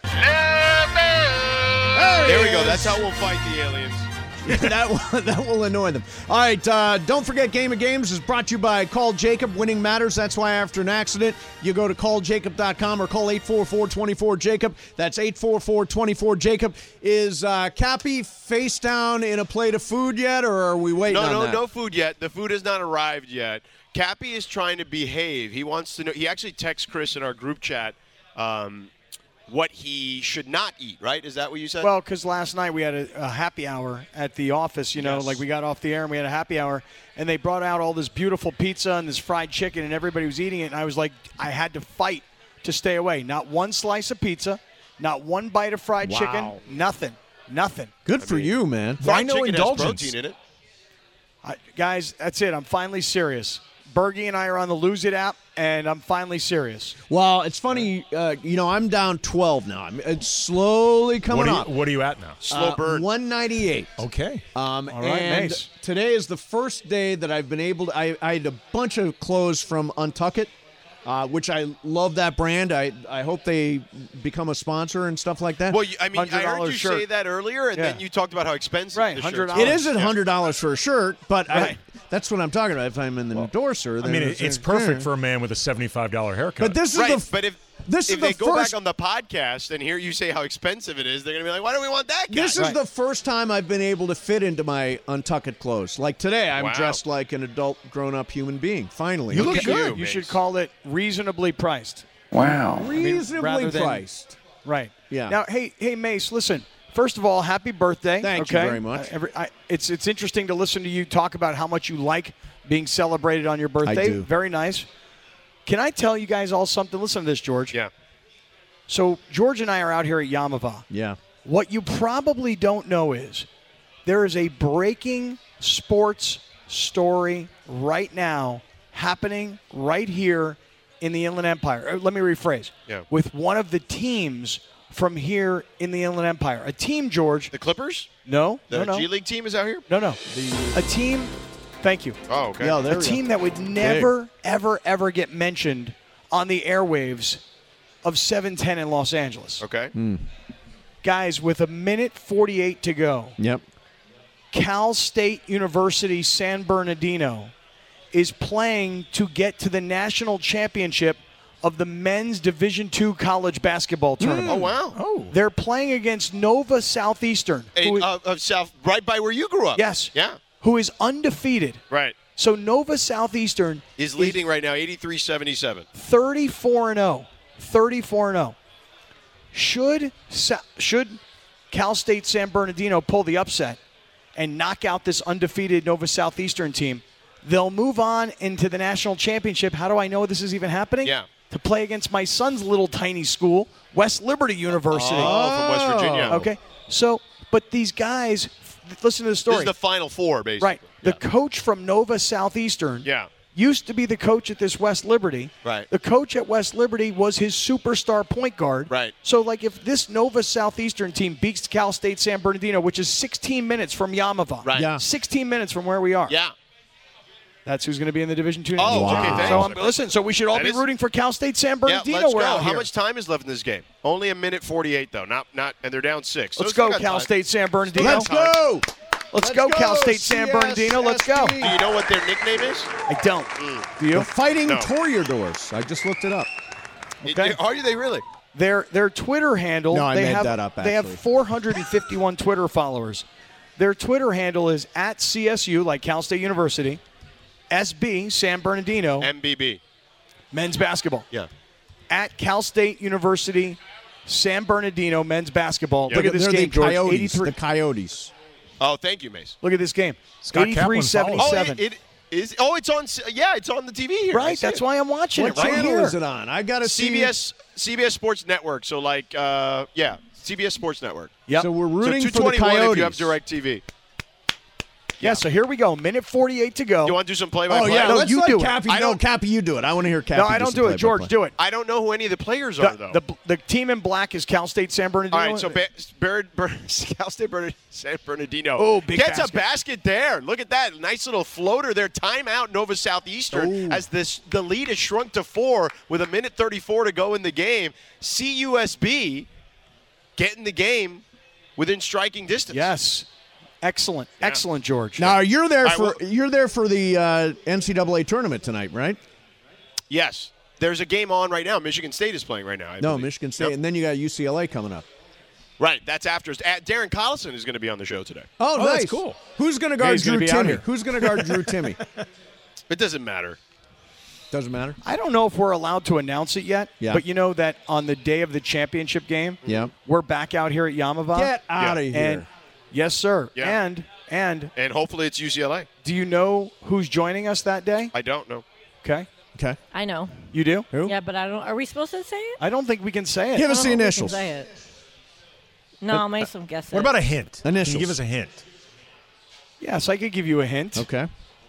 There we go. That's how we'll fight the aliens. That will annoy them. All right, don't forget Game of Games is brought to you by Call Jacob. Winning matters. That's why after an accident, you go to calljacob.com or call 844-24-JACOB. That's 844-24-JACOB. Is Cappy face down in a plate of food yet, or are we waiting on that? No food yet. The food has not arrived yet. Cappy is trying to behave. He wants to know. He actually texts Chris in our group chat what he should not eat, right? Is that what you said? Well, because last night we had a happy hour at the office, like we got off the air and we had a happy hour, and they brought out all this beautiful pizza and this fried chicken, and everybody was eating it, and I was like, I had to fight to stay away. Not one slice of pizza, not one bite of fried chicken, nothing. Good for you, man. Fried chicken has protein in it. Guys, that's it. I'm finally serious. Bergie and I are on the Lose It app, and I'm finally serious. Well, it's funny. I'm down 12 now. It's slowly coming up. What are you at now? Slow burn. 198. Okay. All right, and nice. Today is the first day that I've been able to. I had a bunch of clothes from Untuck It, which I love that brand. I hope they become a sponsor and stuff like that. Well, I heard you shirt. say that earlier, and then you talked about how expensive the shirts are. It is $100 for a shirt, but that's what I'm talking about. If I'm an endorser, then it's perfect for a man with a $75 haircut. But this is but if they go back on the podcast and hear you say how expensive it is, they're going to be like, why do we want that guy? This is the first time I've been able to fit into my Untuck It clothes. Like today, I'm dressed like an adult, grown-up human being. Finally. You look good. You should call it reasonably priced. Wow. Reasonably priced. Right. Yeah. Now, hey, Mace, listen. First of all, happy birthday. Thank you very much. It's interesting to listen to you talk about how much you like being celebrated on your birthday. I do. Very nice. Can I tell you guys all something? Listen to this, George. Yeah. So George and I are out here at Yamava. Yeah. What you probably don't know is there is a breaking sports story right now happening right here in the Inland Empire. Let me rephrase. Yeah. With one of the teams from here in the Inland Empire. A team, George. The Clippers? No. The G League team is out here? No. A team. Thank you. Oh, okay. Yeah, a team that would never, ever get mentioned on the airwaves of 710 in Los Angeles. Okay. Guys, with 1:48 to go. Yep. Cal State University San Bernardino is playing to get to the national championship of the men's Division II college basketball tournament. Oh, wow. They're playing against Nova Southeastern. Of South, right by where you grew up. Yes. Yeah. Who is undefeated. Right. So Nova Southeastern is leading right now, 83-77. 34-0. 34-0. Should Cal State San Bernardino pull the upset and knock out this undefeated Nova Southeastern team, they'll move on into the national championship. How do I know this is even happening? Yeah. To play against my son's little tiny school, West Liberty University. Oh, from West Virginia. Okay. So, but these guys, listen to the story. This is the Final Four, basically. Right. The coach from Nova Southeastern used to be the coach at this West Liberty. Right. The coach at West Liberty was his superstar point guard. Right. So, if this Nova Southeastern team beats Cal State San Bernardino, which is 16 minutes from Yamava. Right. Yeah. 16 minutes from where we are. Yeah. That's who's going to be in the Division II. Oh, wow. okay, thanks. So, so we should all be rooting for Cal State San Bernardino. Yeah, let's go. Around How here. much time is left in this game? Only 1:48, though. Not, and they're down 6. So Let's go, Cal State San Bernardino. Let's go. Let's go, Cal State San Bernardino. Let's go. Do you know what their nickname is? I don't. Do you? The Fighting Toreadors. I just looked it up. Okay. Are they really? Their Twitter handle. No, I they made have, that up, They have actually. 451 Twitter followers. Their Twitter handle is at CSU, like Cal State University, SB San Bernardino, MBB. men's basketball. Yeah. At Cal State University, San Bernardino men's basketball. Yeah. Look at this They're game, the George. Coyotes. 83. The Coyotes. Oh, thank you, Mace. Look at this game. Scott Kaplan 83-77. Oh, it is. Oh, it's on. Yeah, it's on the TV here. I Right, see that's it. why I'm watching What it right channel here. is it on? I got to see. CBS Sports Network. So CBS Sports Network. Yep. So we're So rooting for the 221 Coyotes. if you have DirecTV. Yeah, so here we go. Minute 48 to go. You want to do some play-by-play? Oh yeah, No, let's you let do it. Cappy. I No, don't- Cappy, you do it. I want to hear Cappy. No, I don't do it. George, do it. I don't know who any of the players are, though. The team in black is Cal State San Bernardino. All right, so Cal State San Bernardino big gets basket. a basket there. Look at that. Nice little floater there. Timeout Nova Southeastern as the lead is shrunk to 4 with 1:34 to go in the game. CUSB getting the game within striking distance. Yes. Excellent. Excellent, George. Now you're there I will- you're there for the NCAA tournament tonight, right? Yes. There's a game on right now. Michigan State is playing right now. I No, believe. Michigan State, Yep. and then you got UCLA coming up. Right. That's after. Darren Collison is going to be on the show today. Oh, that's nice. cool. Who's going to guard he's gonna Drew be out Timmy? here. Who's going to guard Drew Timmy? It doesn't matter. Doesn't matter. I don't know if we're allowed to announce it yet, Yeah. but you know that on the day of the championship game, Yeah. we're back out here at Yamava. Get out of here. And yes, sir. Yeah. And And hopefully it's UCLA. do you know who's joining us that day? I don't know. Okay. Okay. I know. You do? Who? Yeah, but I don't. Are we supposed to say it? I don't think we can say it. Give us I the don't know if we can initials. say it. No, I'll make some guesses. What about a hint? Can Initials. you give us a hint? Yes, I could give you a hint. Okay.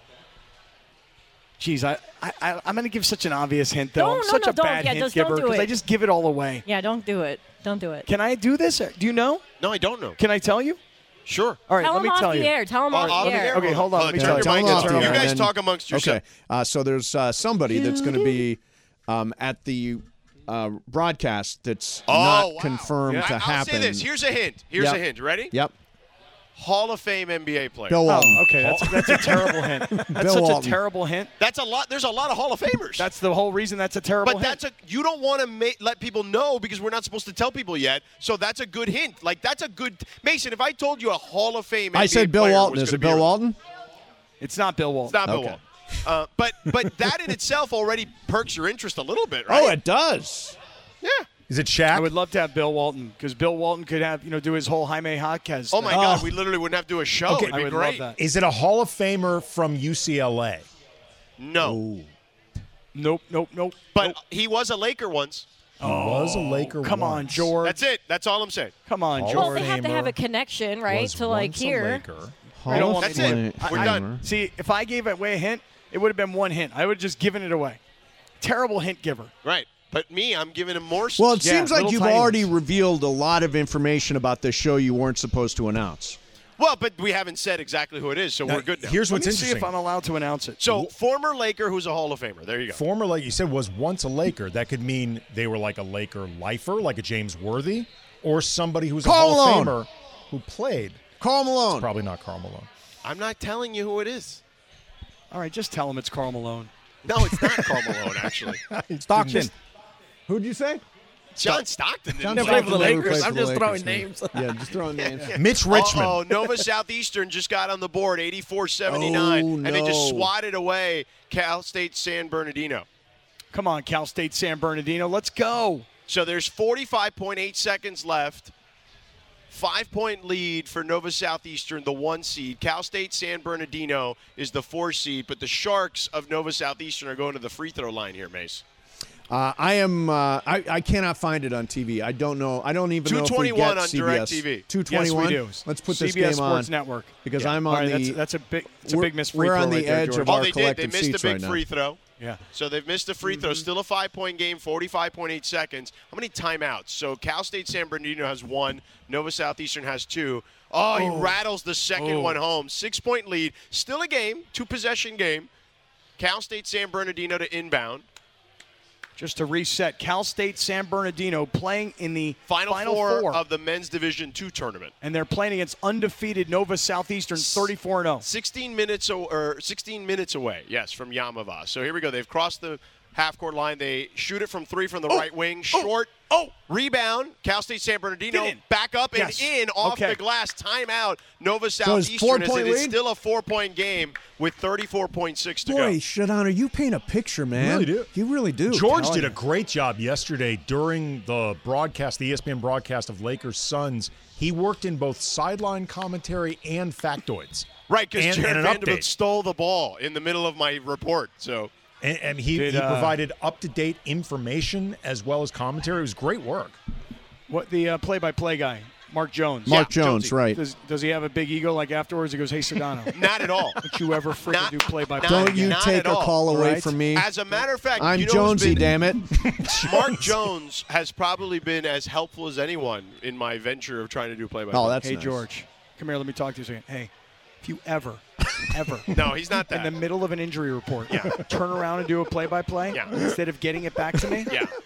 Jeez, I'm going to give such an obvious hint, though. No, I'm no, such no, a don't. bad Yeah, hint just don't giver do because I it. just give it all away. Yeah, don't do it. Don't do it. Can I do this? Do you know? No, I don't know. Can I tell you? Sure. All right, Tell let him me off tell the you. air. Tell him off off the the air. air? Okay, hold on. Oh, Let me turn tell your you. mic off down. the You air, guys and talk amongst yourselves. Okay. So there's somebody that's going to be at the broadcast that's not wow. confirmed to I'll happen. say this. Here's a hint. Here's Yep. a hint. Ready? Yep. Hall of Fame NBA player. Bill Walton. Oh, okay. That's a terrible hint. That's Bill such Walton. a terrible hint. That's a lot. There's a lot of Hall of Famers. That's the whole reason that's a terrible But hint. you don't want to let people know because we're not supposed to tell people yet. So that's a good hint. Like that's a good Mason. If I told you a Hall of Fame, I NBA said Bill player Walton. was Is gonna it be Bill a- Walton? It's not Bill Walton. It's not Bill Okay. Walton. But that in itself already perks your interest a little bit, right? Oh, it does. Yeah. Is it Shaq? I would love to have Bill Walton because Bill Walton could have do his whole Jaime Jaquez. Oh my God, we literally wouldn't have to do a show. Okay, It'd I be would great. love that. Is it a Hall of Famer from UCLA? No, Nope. but he was a Laker once. He was a Laker. Come on, once. George. That's it. That's all I'm saying. Come on, Hall of George. Well, they have to have a Famer connection, right? Was To like once a here. Laker. You don't want That's me to- it. We're done. See, if I gave away a hint, it would have been one hint. I would have just given it away. Terrible hint giver. Right. But me, I'm giving him more. Well, it Yeah, seems like little you've tiny already ones. revealed a lot of information about this show you weren't supposed to announce. Well, but we haven't said exactly who it is, so Now, we're good now. Here's what's Let me see interesting. if I'm allowed to announce it. So, former Laker who's a Hall of Famer. There you go. Former, like you said, was once a Laker. That could mean they were like a Laker lifer, like a James Worthy, or somebody who's Karl a Hall Malone. of Famer who played. Karl Malone. Probably not Karl Malone. I'm not telling you who it is. All right, just tell him it's Karl Malone. No, it's not Karl Malone, actually. Stockton. Who'd you say? John Stockton didn't John play Stockton for the never Lakers. played I'm for the just throwing Lakers, man. names. Yeah, just throwing names. Mitch Richmond. Oh, Nova Southeastern just got on the board, 84-79, Oh, and they just no. swatted away Cal State San Bernardino. Come on, Cal State San Bernardino. Let's go. So there's 45.8 seconds left. 5-point lead for Nova Southeastern, the 1 seed. Cal State San Bernardino is the 4 seed, but the Sharks of Nova Southeastern are going to the free throw line here, Mace. I am. I cannot find it on TV. I don't know. I don't even know if we 221 get on CBS. DirecTV. 221. Yes, we do. Let's put this CBS game Sports on Network. because Yeah. I'm All on right, the. that's a big miss free We're throw on the right there, edge George. of Oh, our they did. They collective missed a seats big right now. free throw. Yeah. So they've missed a free throw. Still a 5-point game, 45.8 seconds. How many timeouts? So Cal State San Bernardino has 1. Nova Southeastern has 2. Oh, he rattles the second one home. 6-point lead. Still a game, 2-possession game. Cal State San Bernardino to inbound. Just to reset, Cal State San Bernardino playing in the Final four of the men's Division II tournament. and they're playing against undefeated Nova Southeastern, 34-0. 16 minutes away, yes, from Yamava. So here we go. They've crossed the half-court line. They shoot it from 3 from the right wing, short. Rebound. Cal State San Bernardino back up and in off the glass. Timeout. Nova Southeastern. So it is lead? still a 4-point game with 34.6 to go. Boy, Shadana, you paint a picture, man. Really do. You really do. George did a great job yesterday during the broadcast, the ESPN broadcast of Lakers Suns. He worked in both sideline commentary and factoids. Right, because Jared an Vanderbilt update. stole the ball in the middle of my report. So, And he provided up-to-date information as well as commentary. It was great work. What the play-by-play guy, Mark Jones. Mark Jones, Jonesy. right. Does he have a big ego like afterwards? He goes, hey, Sedano. not at all. Don't you ever freaking do play-by-play. Don't you Not take at a all. call away Right. from me. As a matter of fact, I'm you know who's Jonesy, been- damn it. Mark Jones has probably been as helpful as anyone in my venture of trying to do play-by-play. Oh, that's Hey, nice. George, come here. Let me talk to you a second. Hey, if you ever No, he's not that. in the middle of an injury report, turn around and do a play-by-play instead of getting it back to me,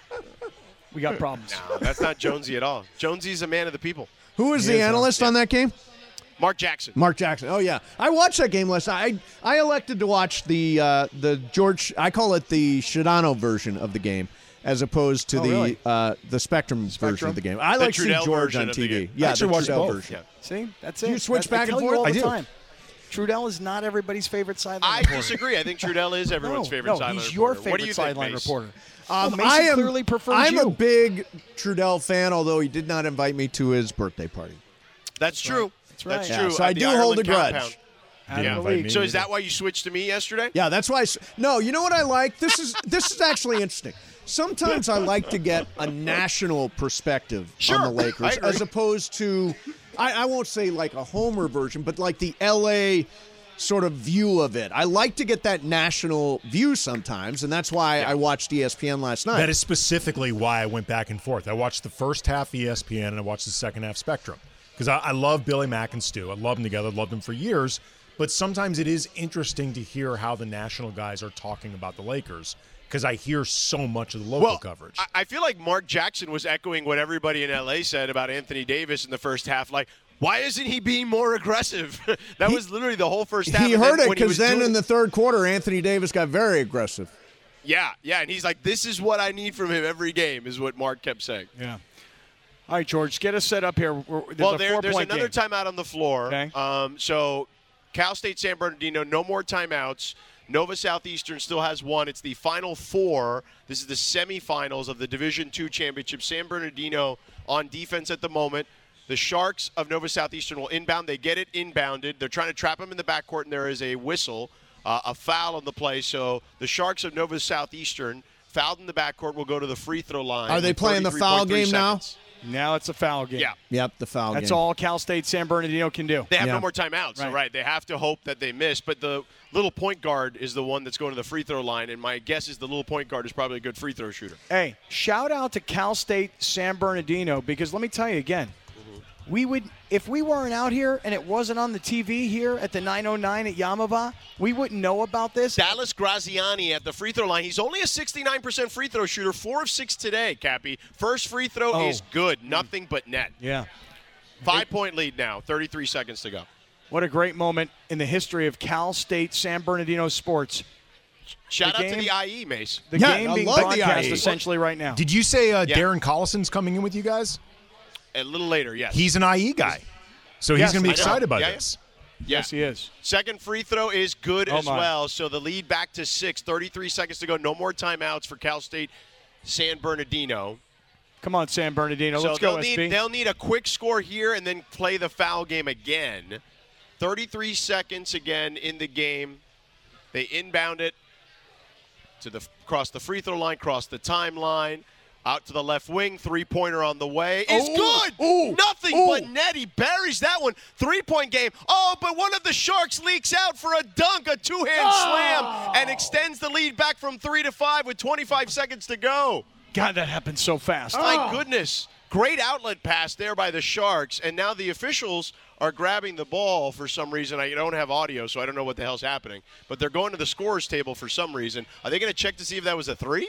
we got problems. No, that's not Jonesy at all. Jonesy's a man of the people. Who was the analyst on that game? Mark Jackson. Mark Jackson. Oh yeah, I watched that game last night. I elected to watch the George. I call it the Shadano version of the game, as opposed to the Spectrum version of the game. I The like seeing Trudell George version on of the TV. game. Yeah, I actually the watched Trudell both. version. See, that's it. You switch back I and tell you forth? all I the do. time. Trudell is not everybody's favorite sideline I reporter. disagree. I think Trudell is everyone's favorite sideline he's your reporter. What do favorite you think, sideline Mace? reporter. Mason I am clearly prefers I'm you. a big Trudell fan, although he did not invite me to his birthday party. That's true. That's right. That's Yeah, true. so I At the do hold a Ireland grudge. compound. Out of Yeah. the league. So is that why you switched to me yesterday? Yeah, that's why. No, you know what I like? This is actually interesting. Sometimes I like to get a national perspective on the I Lakers, agree. as opposed to, I won't say like a Homer version, but like the LA sort of view of it. I like to get that national view sometimes, and that's why I watched ESPN last night. That is specifically why I went back and forth. I watched the first half ESPN and I watched the second half Spectrum. Because I love Billy Mack and Stu. I love them together. Loved them for years. But sometimes it is interesting to hear how the national guys are talking about the Lakers because I hear so much of the local coverage. I feel like Mark Jackson was echoing what everybody in LA said about Anthony Davis in the first half. Like, why isn't he being more aggressive? That was literally the whole first half. He And heard then it when he because was then doing in the third quarter, Anthony Davis got very aggressive. Yeah, and he's like, this is what I need from him every game, is what Mark kept saying. Yeah. All right, George, get us set up here. There's another timeout on the floor. Okay. So Cal State San Bernardino, no more timeouts. Nova Southeastern still has one. It's the Final Four. This is the semifinals of the Division II championship. San Bernardino on defense at the moment. The Sharks of Nova Southeastern will inbound. They get it inbounded. They're trying to trap him in the backcourt, and there is a whistle, a foul on the play. So the Sharks of Nova Southeastern, fouled in the backcourt, will go to the free throw line. Are they with playing the foul 33.3 game now? seconds. Now it's a foul game. Yeah. Yep, the foul game. That's all Cal State San Bernardino can do. They have Yeah. no more timeouts, so right. They have to hope that they miss. But the little point guard is the one that's going to the free throw line, and my guess is the little point guard is probably a good free throw shooter. Hey, shout out to Cal State San Bernardino because let me tell you again, we would if we weren't out here and it wasn't on the TV here at the 909 at Yamava, we wouldn't know about this. Dallas Graziani at the free throw line. He's only a 69% free throw shooter, 4 of 6 today, Cappy. First free throw is good, nothing but net. Yeah. 5-point lead now, 33 seconds to go. What a great moment in the history of Cal State San Bernardino sports. Shout The out to game- the IE, Mace. The Yeah, game I being love the broadcast IE. essentially right now. Did you say Darren Collison's coming in with you guys? A little later, yes. He's an IE guy. So he's Yes, going to be I know. excited about Yeah, this. Yeah. Yes, he is. Second free throw is good Oh, as my. well. So the lead back to 6, 33 seconds to go. No more timeouts for Cal State San Bernardino. Come on, San Bernardino. So Let's go, they'll SB. they'll need a quick score here and then play the foul game again. 33 seconds again in the game. They inbound it to the cross the free throw line, cross the timeline, out to the left wing. 3-pointer on the way. It's good. Nothing but net. He buries that one. 3-point game. Oh, but one of the Sharks leaks out for a dunk, a two-hand slam, and extends the lead back from 3 to 5 with 25 seconds to go. God, that happened so fast. My goodness. Great outlet pass there by the Sharks, and now the officials are grabbing the ball for some reason. I don't have audio, so I don't know what the hell's happening. But they're going to the scorer's table for some reason. Are they going to check to see if that was a 3?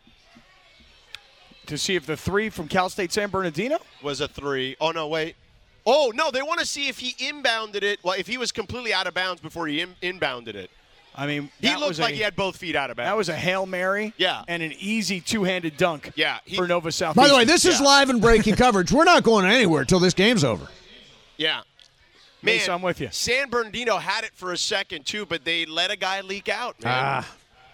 To see if the 3 from Cal State San Bernardino? Was a 3. Oh, no, wait. Oh, no, they want to see if he inbounded it. Well, if he was completely out of bounds before he inbounded it. I mean, He that looked was like he had both feet out of bounds. That was a Hail Mary and an easy two-handed dunk for Nova Southeastern. By the way, this is live and breaking coverage. We're not going anywhere until this game's over. Yeah. Man, Man, I'm with you. San Bernardino had it for a second, too, but they let a guy leak out, man.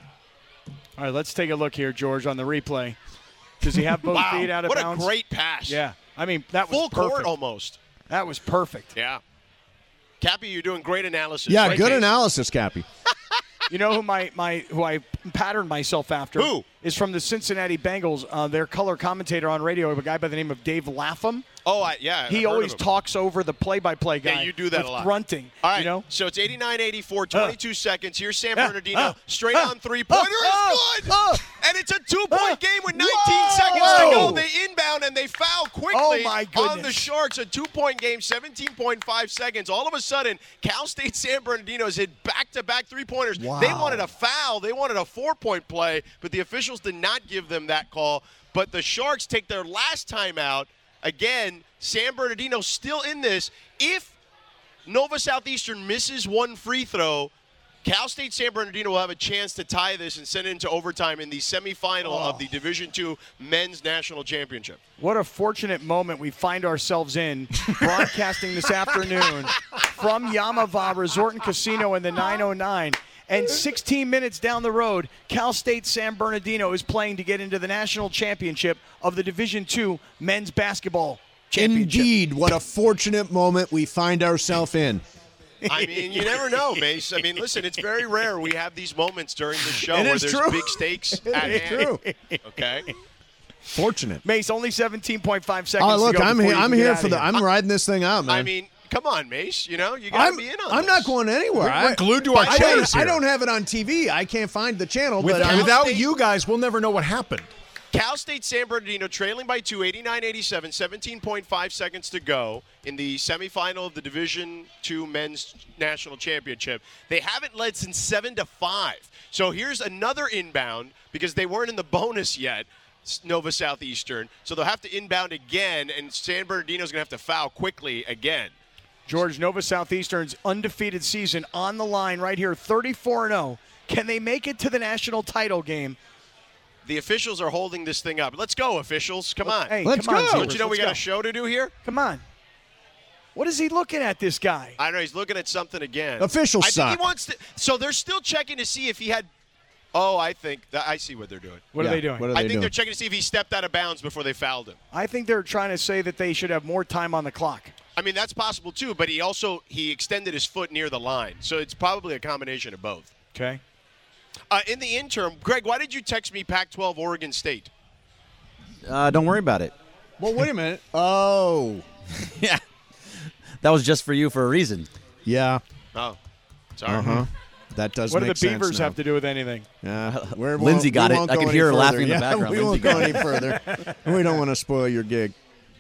All right, let's take a look here, George, on the replay. Does he have both Wow, feet out of what bounds? a great pass. Yeah. I mean, that was Full perfect. court almost. That was perfect. Yeah. Cappy, you're doing great analysis. Yeah, Great good case. analysis, Cappy. You know who I patterned myself after? Who? Is from the Cincinnati Bengals. Their color commentator on radio, a guy by the name of Dave Lapham. Oh, yeah. He I've heard always of him. talks over the play-by-play guy. Yeah, you do that with a lot. grunting. All right, You know? so it's 89-84, 22 seconds. Here's San Bernardino. Straight on three-pointer is good. And it's a two-point game with 19 seconds to go. They inbound and they foul quickly Oh, my on the goodness. Sharks. A two-point game, 17.5 seconds. All of a sudden, Cal State San Bernardino's hit back-to-back three-pointers. Wow. They wanted a foul. They wanted a 4-point play, but the officials did not give them that call. But the Sharks take their last timeout. Again, San Bernardino still in this. If Nova Southeastern misses one free throw, Cal State San Bernardino will have a chance to tie this and send it into overtime in the semifinal of the Division II Men's National Championship. What a fortunate moment we find ourselves in, broadcasting this afternoon from Yamava Resort and Casino in the 909. And 16 minutes down the road, Cal State San Bernardino is playing to get into the national championship of the Division II Men's Basketball Championship. Indeed, what a fortunate moment we find ourselves in. I mean, you never know, Mace. I mean, listen, it's very rare we have these moments during the show It where is there's true. big stakes It at is hand. true. Okay? Mace, only 17.5 seconds Oh, look, to go I'm before here. you I'm can get here out for of the. here. I'm riding this thing out, man. I mean, come on, Mace. You know, you got to be in on I'm not going anywhere. We're glued to our I chairs don't, I here. don't have it on TV. I can't find the channel. But Without you guys, we'll never know what happened. Cal State San Bernardino trailing by 2, 89-87, 17.5 seconds to go in the semifinal of the Division II Men's National Championship. They haven't led since 7-5. So here's another inbound because they weren't in the bonus yet, Nova Southeastern. So they'll have to inbound again, and San Bernardino's going to have to foul quickly again. George, Nova Southeastern's undefeated season on the line right here, 34-0. Can they make it to the national title game? The officials are holding this thing up. Let's go, officials. Come on. Hey, Let's come on, go. Zebras, Don't you know we let's got go. a show to do here? Come on. What is he looking at, this guy? I know he's looking at something again. Officials I suck. think he wants to. So they're still checking to see if he had. Oh, I think I see what they're doing. What are they doing? What are I they think doing? they're checking to see if he stepped out of bounds before they fouled him. I think they're trying to say that they should have more time on the clock. I mean, that's possible too, but he extended his foot near the line, so it's probably a combination of both. Okay. In the interim, Greg, why did you text me Pac-12 Oregon State? Don't worry about it. Well, wait a minute. Oh, Yeah. That was just for you for a reason. yeah. Oh, sorry. Uh-huh. That does What do make the sense Beavers now. have to do with anything? Yeah, Lindsay got it. I could hear her laughing in the yeah, background. We won't Lindsay go got any further. We don't want to spoil your gig.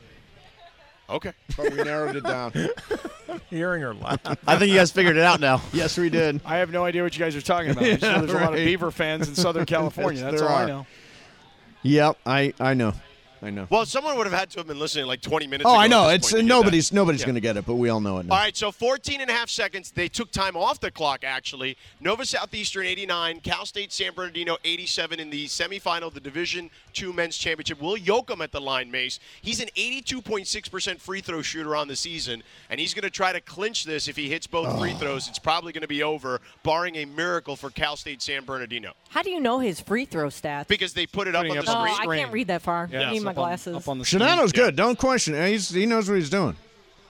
Okay. But we narrowed it down. Hearing her laugh. I think you guys figured it out now. Yes, we did. I have no idea what you guys are talking about. I just know there's a lot of right. Beaver fans in Southern California. Yes, That's there all I are. know. Yep, I know. Well, someone would have had to have been listening like 20 minutes Oh, ago. I know. at It's this point to get that. nobody's Yeah. going to get it, but we all know it now. All right, so 14 and a half seconds. They took time off the clock, actually. Nova Southeastern 89, Cal State San Bernardino 87 in the semifinal of the Division II Men's Championship. Will Yoakum at the line, Mace. He's an 82.6% free throw shooter on the season, and he's going to try to clinch this. If he hits both free throws, it's probably going to be over, barring a miracle for Cal State San Bernardino. How do you know his free throw stats? Because they put it up on Putting the up Oh, on the screen. I can't read that far. Yeah, I need it's my up on- glasses. up on the screen. Shinano's good. Don't question it. He knows what he's doing.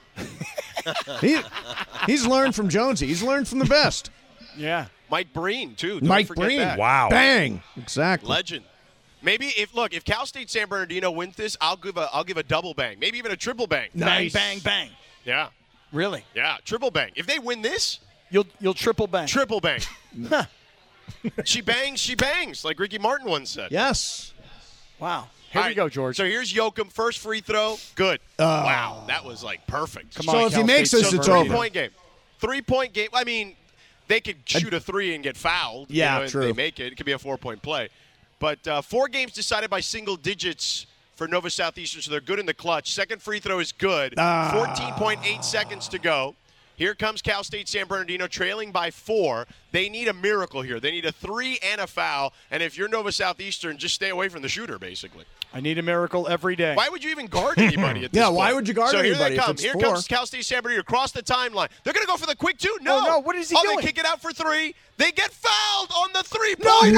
He's learned from Jonesy. He's learned from the best. Yeah. Mike Breen, too. Don't Mike forget Breen. that. Wow. Bang. Exactly. Legend. Maybe if Cal State San Bernardino wins this, I'll give a double bang, maybe even a triple bang. Nice. Bang, bang, bang. Yeah, Really? yeah, triple bang. If they win this, You'll triple bang. triple bang. She bangs, like Ricky Martin once said. Yes. Wow. Here All we right, go, George. So here's Yoakum, first free throw, good. Wow, that was like perfect. Come So on, if he Cal makes State this, San it's Bernardino. over. 3-point game. I mean, they could shoot a three and get fouled. Yeah, if true. they make it. It could be a 4-point play. But 4 games decided by single digits for Nova Southeastern, so they're good in the clutch. Second free throw is good. 14.8 seconds to go. Here comes Cal State San Bernardino trailing by 4. They need a miracle here. They need a 3 and a foul. And if you're Nova Southeastern, just stay away from the shooter, basically. I need a miracle every day. Why would you even guard anybody at this point? why would you guard anybody? So here they come. If it's Here 4. comes Cal State San Bernardino across the timeline. They're going to go for the quick 2. No. Oh, no. What is he doing? They kick it out for 3. They get fouled on the 3-point.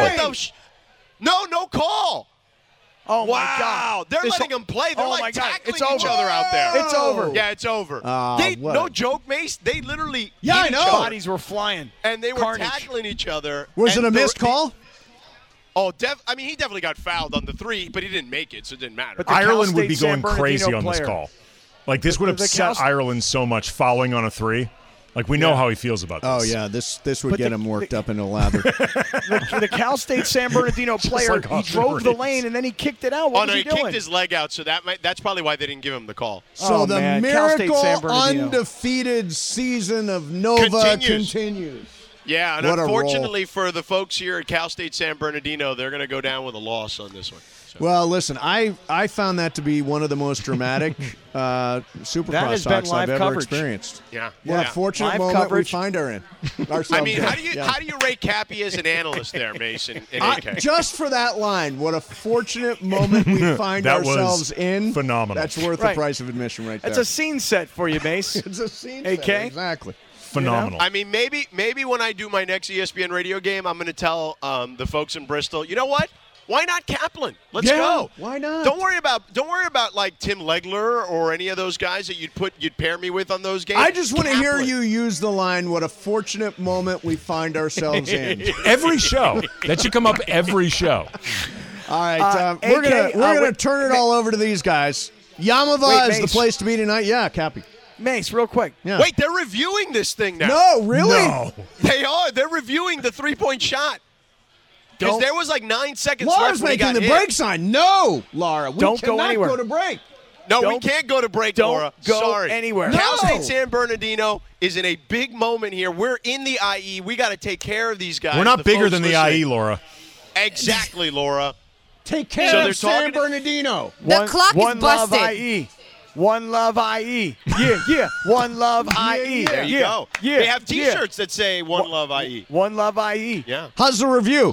No call. Oh, wow. my God. They're letting them play. They're my like God. tackling It's each over. other out there. It's over. Yeah, it's over. No joke, Mace. They literally hit I each know. other. Bodies were flying. And they were Carnage. tackling each other. Was it And a missed call? Oh, he definitely got fouled on the 3, but he didn't make it, so it didn't matter. But the Cal Ireland would State be San going crazy Bernardino on this player. call. Like, this would The upset Cal- Ireland so much, fouling on a 3. Like, we know how he feels about this. Oh, yeah. This would But get the- him worked up into lather. The Cal State San Bernardino player, like he Austin drove the Reeves. lane and then he kicked it out. What was he he doing? kicked his leg out, so that's probably why they didn't give him the call. So the man. Cal State miracle San Bernardino. undefeated season of Nova continues. Yeah, and What a roll. unfortunately for the folks here at Cal State San Bernardino, they're going to go down with a loss on this one. So. Well, listen, I found that to be one of the most dramatic That Supercross has been talks I've live ever coverage. experienced. Yeah. What a fortunate Live moment coverage. we find ourselves I mean, in. how do you rate Cappy as an analyst there, Mason? In AK? Just for that line, what a fortunate moment we find That was ourselves in. phenomenal. That's worth Right. the price of admission right there. That's a scene set for you, Mace. It's a scene AK? set, exactly. Phenomenal. I mean, maybe when I do my next ESPN radio game, I'm going to tell the folks in Bristol, you know what? Why not Kaplan? Let's go. Why not? Don't worry about like Tim Legler or any of those guys that you'd pair me with on those games. I just want to hear Kaplan. you use the line, what a fortunate moment we find ourselves in. Every show. That should come up every show. All right, we're gonna turn it all over to these guys. Yamava is the Mace. place to be tonight. Yeah, Cappy. Mace, real quick. Yeah. Wait, they're reviewing this thing now. No, really? No. They are. They're reviewing the 3-point shot. Because there was like 9 seconds Laura's left when he making got the hit. break sign. No, Laura, we Don't go cannot anywhere. go to break. No, we Don't- can't go to break, don't Laura. go Sorry. anywhere. Cal No. State San Bernardino is in a big moment here. We're in the IE. We got to take care of these guys. We're not bigger folks than the listening. IE, Laura. Exactly, Laura. Take care So of they're San talking- Bernardino. The clock is One Love busted. IE. One Love IE. Yeah. One Love IE. There you go. Yeah. They have T-shirts that say One Love IE. One Love IE. Yeah. How's the review?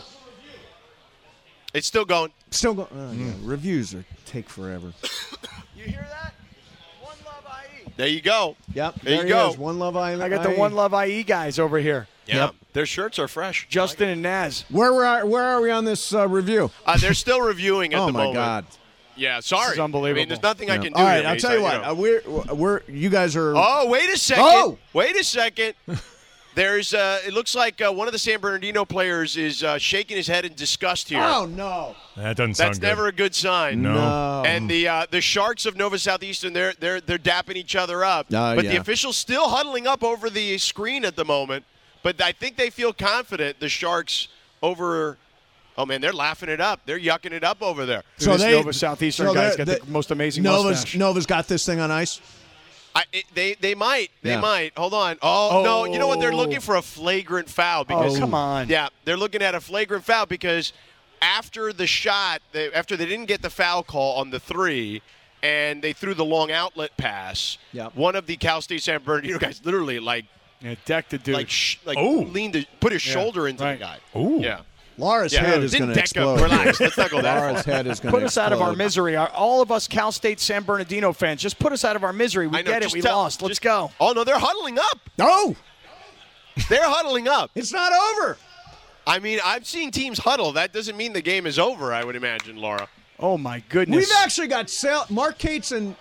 It's still going. Still going. Yeah. Reviews take forever. You hear that? One Love IE. There you go. Yep. There you he go. is. One Love I. I got the One Love IE guys over here. Yeah. Yep. Their shirts are fresh. Justin and Naz. Where are we on this review? They're still reviewing at Oh the my moment. God. Yeah, sorry. This is unbelievable. I mean, there's nothing I can do. All right, here, I'll Mace. tell you know. what. We're you guys are. Oh, wait a second. Oh! Wait a second. There's it looks like one of the San Bernardino players is shaking his head in disgust here. Oh no. That doesn't sound That's good. never a good sign. No. And the Sharks of Nova Southeastern, they're dapping each other up. But the yeah. officials still huddling up over the screen at the moment. But I think they feel confident, the Sharks over. Oh man, they're laughing it up. They're yucking it up over there. So this Nova Southeastern guy's got the most amazing mustache. Nova's got this thing on ice. They might. They Yeah. might. Hold on. Oh, no. You know what? They're looking for a flagrant foul. Because, come on. Yeah, they're looking at a flagrant foul because after the shot, after they didn't get the foul call on the 3, and they threw the long outlet pass, Yep. one of the Cal State San Bernardino guys literally decked the dude. leaned, put his shoulder into the guy. Ooh. Yeah. Laura's Yeah. head is Didn't going to deck explode. him. Relax. Let's not go that far. Laura's head is going to Put us out of our explode. misery. All of us Cal State San Bernardino fans, just put us out of our misery. We I know, get it. just We tell- lost. Let's just- go. Oh, no, they're huddling up. No, They're huddling up. it's not over. I mean, I've seen teams huddle. That doesn't mean the game is over, I would imagine, Laura. Oh, my goodness. We've actually got Mark Cates and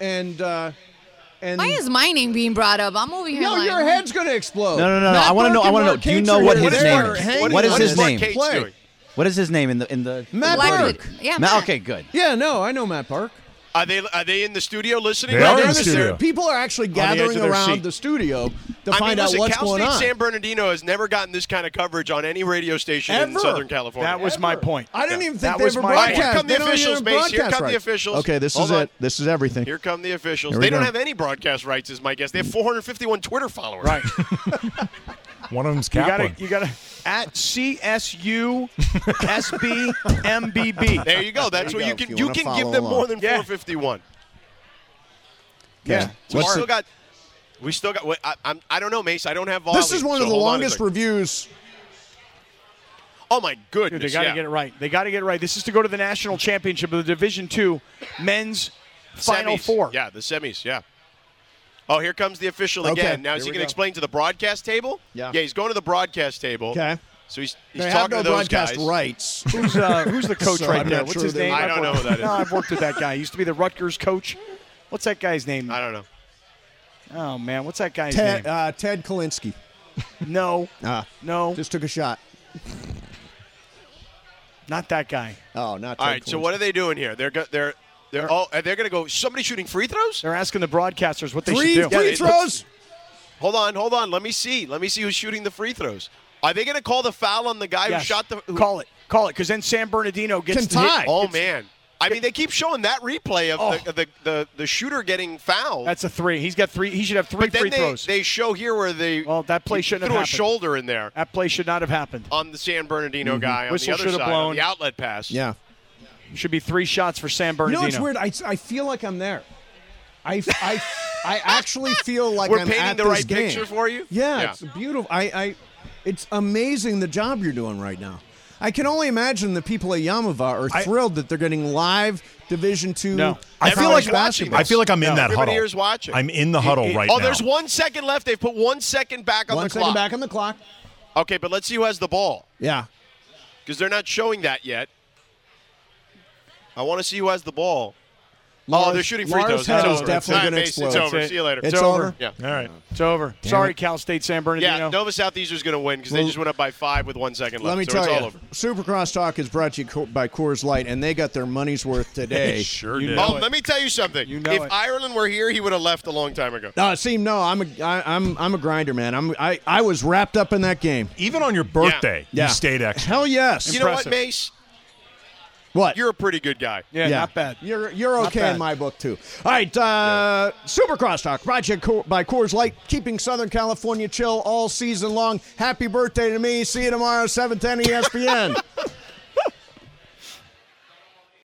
Why is my name being brought up? I'm over here. No, like, your head's going to explode. No. Matt I want to know. Burke I and want to know. Mark Do you Cates know are what here. his They name are is? hanging What is on his this Mark name? Cates play. doing? What is his name in the? Matt Elected. Burke. Yeah, Ma- Matt. okay, good. Yeah, no, I know Matt Park. Are they in the studio listening? They right are now? in the studio. People are actually the edge gathering of their around seat. the studio to I find mean, listen, out what's Cal going State on. San Bernardino has never gotten this kind of coverage on any radio station in Ever. Southern California. That was my point. I didn't even That think they was were my broadcast. point. Here come the They don't even officials, have Mace. Here broadcast come the rights. officials. Okay, this Hold is on. it. This is everything. Here come the officials. Here we They don't go. have any broadcast rights, is my guess. They have 451 Twitter followers. Right. One of them's You Kaplan. gotta at CSU SBMBB. There you go. That's There what you you go, can if you you wanna can follow give them along. more than Yeah. 451. Okay. So What's still the- got We still got. I don't know, Mace. I don't have volume. This is one of the longest reviews. Oh my goodness! Dude, they got to get it right. They got to get it right. This is to go to the national championship of the Division II men's Final Semis. Four. Yeah, the semis. Yeah. Oh, here comes the official Okay, again. Now, is he here we going to go. explain to the broadcast table? Yeah. Yeah, he's going to the broadcast table. Okay. So he's They have talking no to those broadcast guys. rights. Who's the coach So right I'm there? not What's sure his they- name? I don't know who that is. No, I've worked with that guy. He used to be the Rutgers coach. What's that guy's name? I don't know. Oh, man. What's that guy's name? Ted Kalinsky. No. No. Just took a shot. Not that guy. Oh, not Ted All right. So what are they doing here? They're going to go. Somebody shooting free throws? They're asking the broadcasters what they Three should do. free throws? Hold on. Let me see who's shooting the free throws. Are they going to call the foul on the guy Yes. who shot the? Call it, because then San Bernardino gets Can to tie. hit. Oh man! I mean, they keep showing that replay of the shooter getting fouled. That's a three. He's got three. He should have three but then free throws. they show here where they That play shouldn't threw have a happened. shoulder in there That play should not have happened. on the San Bernardino guy on Whistle the other should have side blown. on the outlet pass. Yeah. Should be 3 shots for San You Bernardino. know what's weird? I feel like I'm there. I actually feel like We're I'm painting at the this right game. picture for you? Yeah, Yeah. it's beautiful. It's amazing the job you're doing right now. I can only imagine the people at Yamava are thrilled that they're getting live Division II. No. I feel Everybody's like watching I feel like I'm in No, that everybody huddle. here's watching. I'm in the huddle right Oh, now. there's 1 second left. They've put 1 second back on 1 the second clock. back on the clock. Okay, but let's see who has the ball Yeah. because they're not showing that yet. I want to see who has the ball. Lars- they're shooting free Lars' throws. head It's is over. definitely All right, gonna Mace, explode. It's over. That's it. See you later. It's over. Yeah. All right. It's over. Damn Sorry, it. Cal State, San Bernardino. Yeah, Nova Southeastern's going to win because they Well, just went up by 5 with 1 second left. Let me so tell it's you, all over. Supercross Talk is brought to you by Coors Light, and they got their money's worth today. Sure You did. know Oh, let me tell you something. You know if it. Ireland were here, he would have left a long time ago. No, see, no, I'm a grinder, man. I was wrapped up in that game. Even on your birthday, Yeah. you stayed extra. Hell yes. You know what, Impressive. Mace? What? You're a pretty good guy. Yeah, not bad. You're Not okay bad. in my book too. All right, Supercross Talk, project by Coors Light, keeping Southern California chill all season long. Happy birthday to me. See you tomorrow, 7:10 ESPN.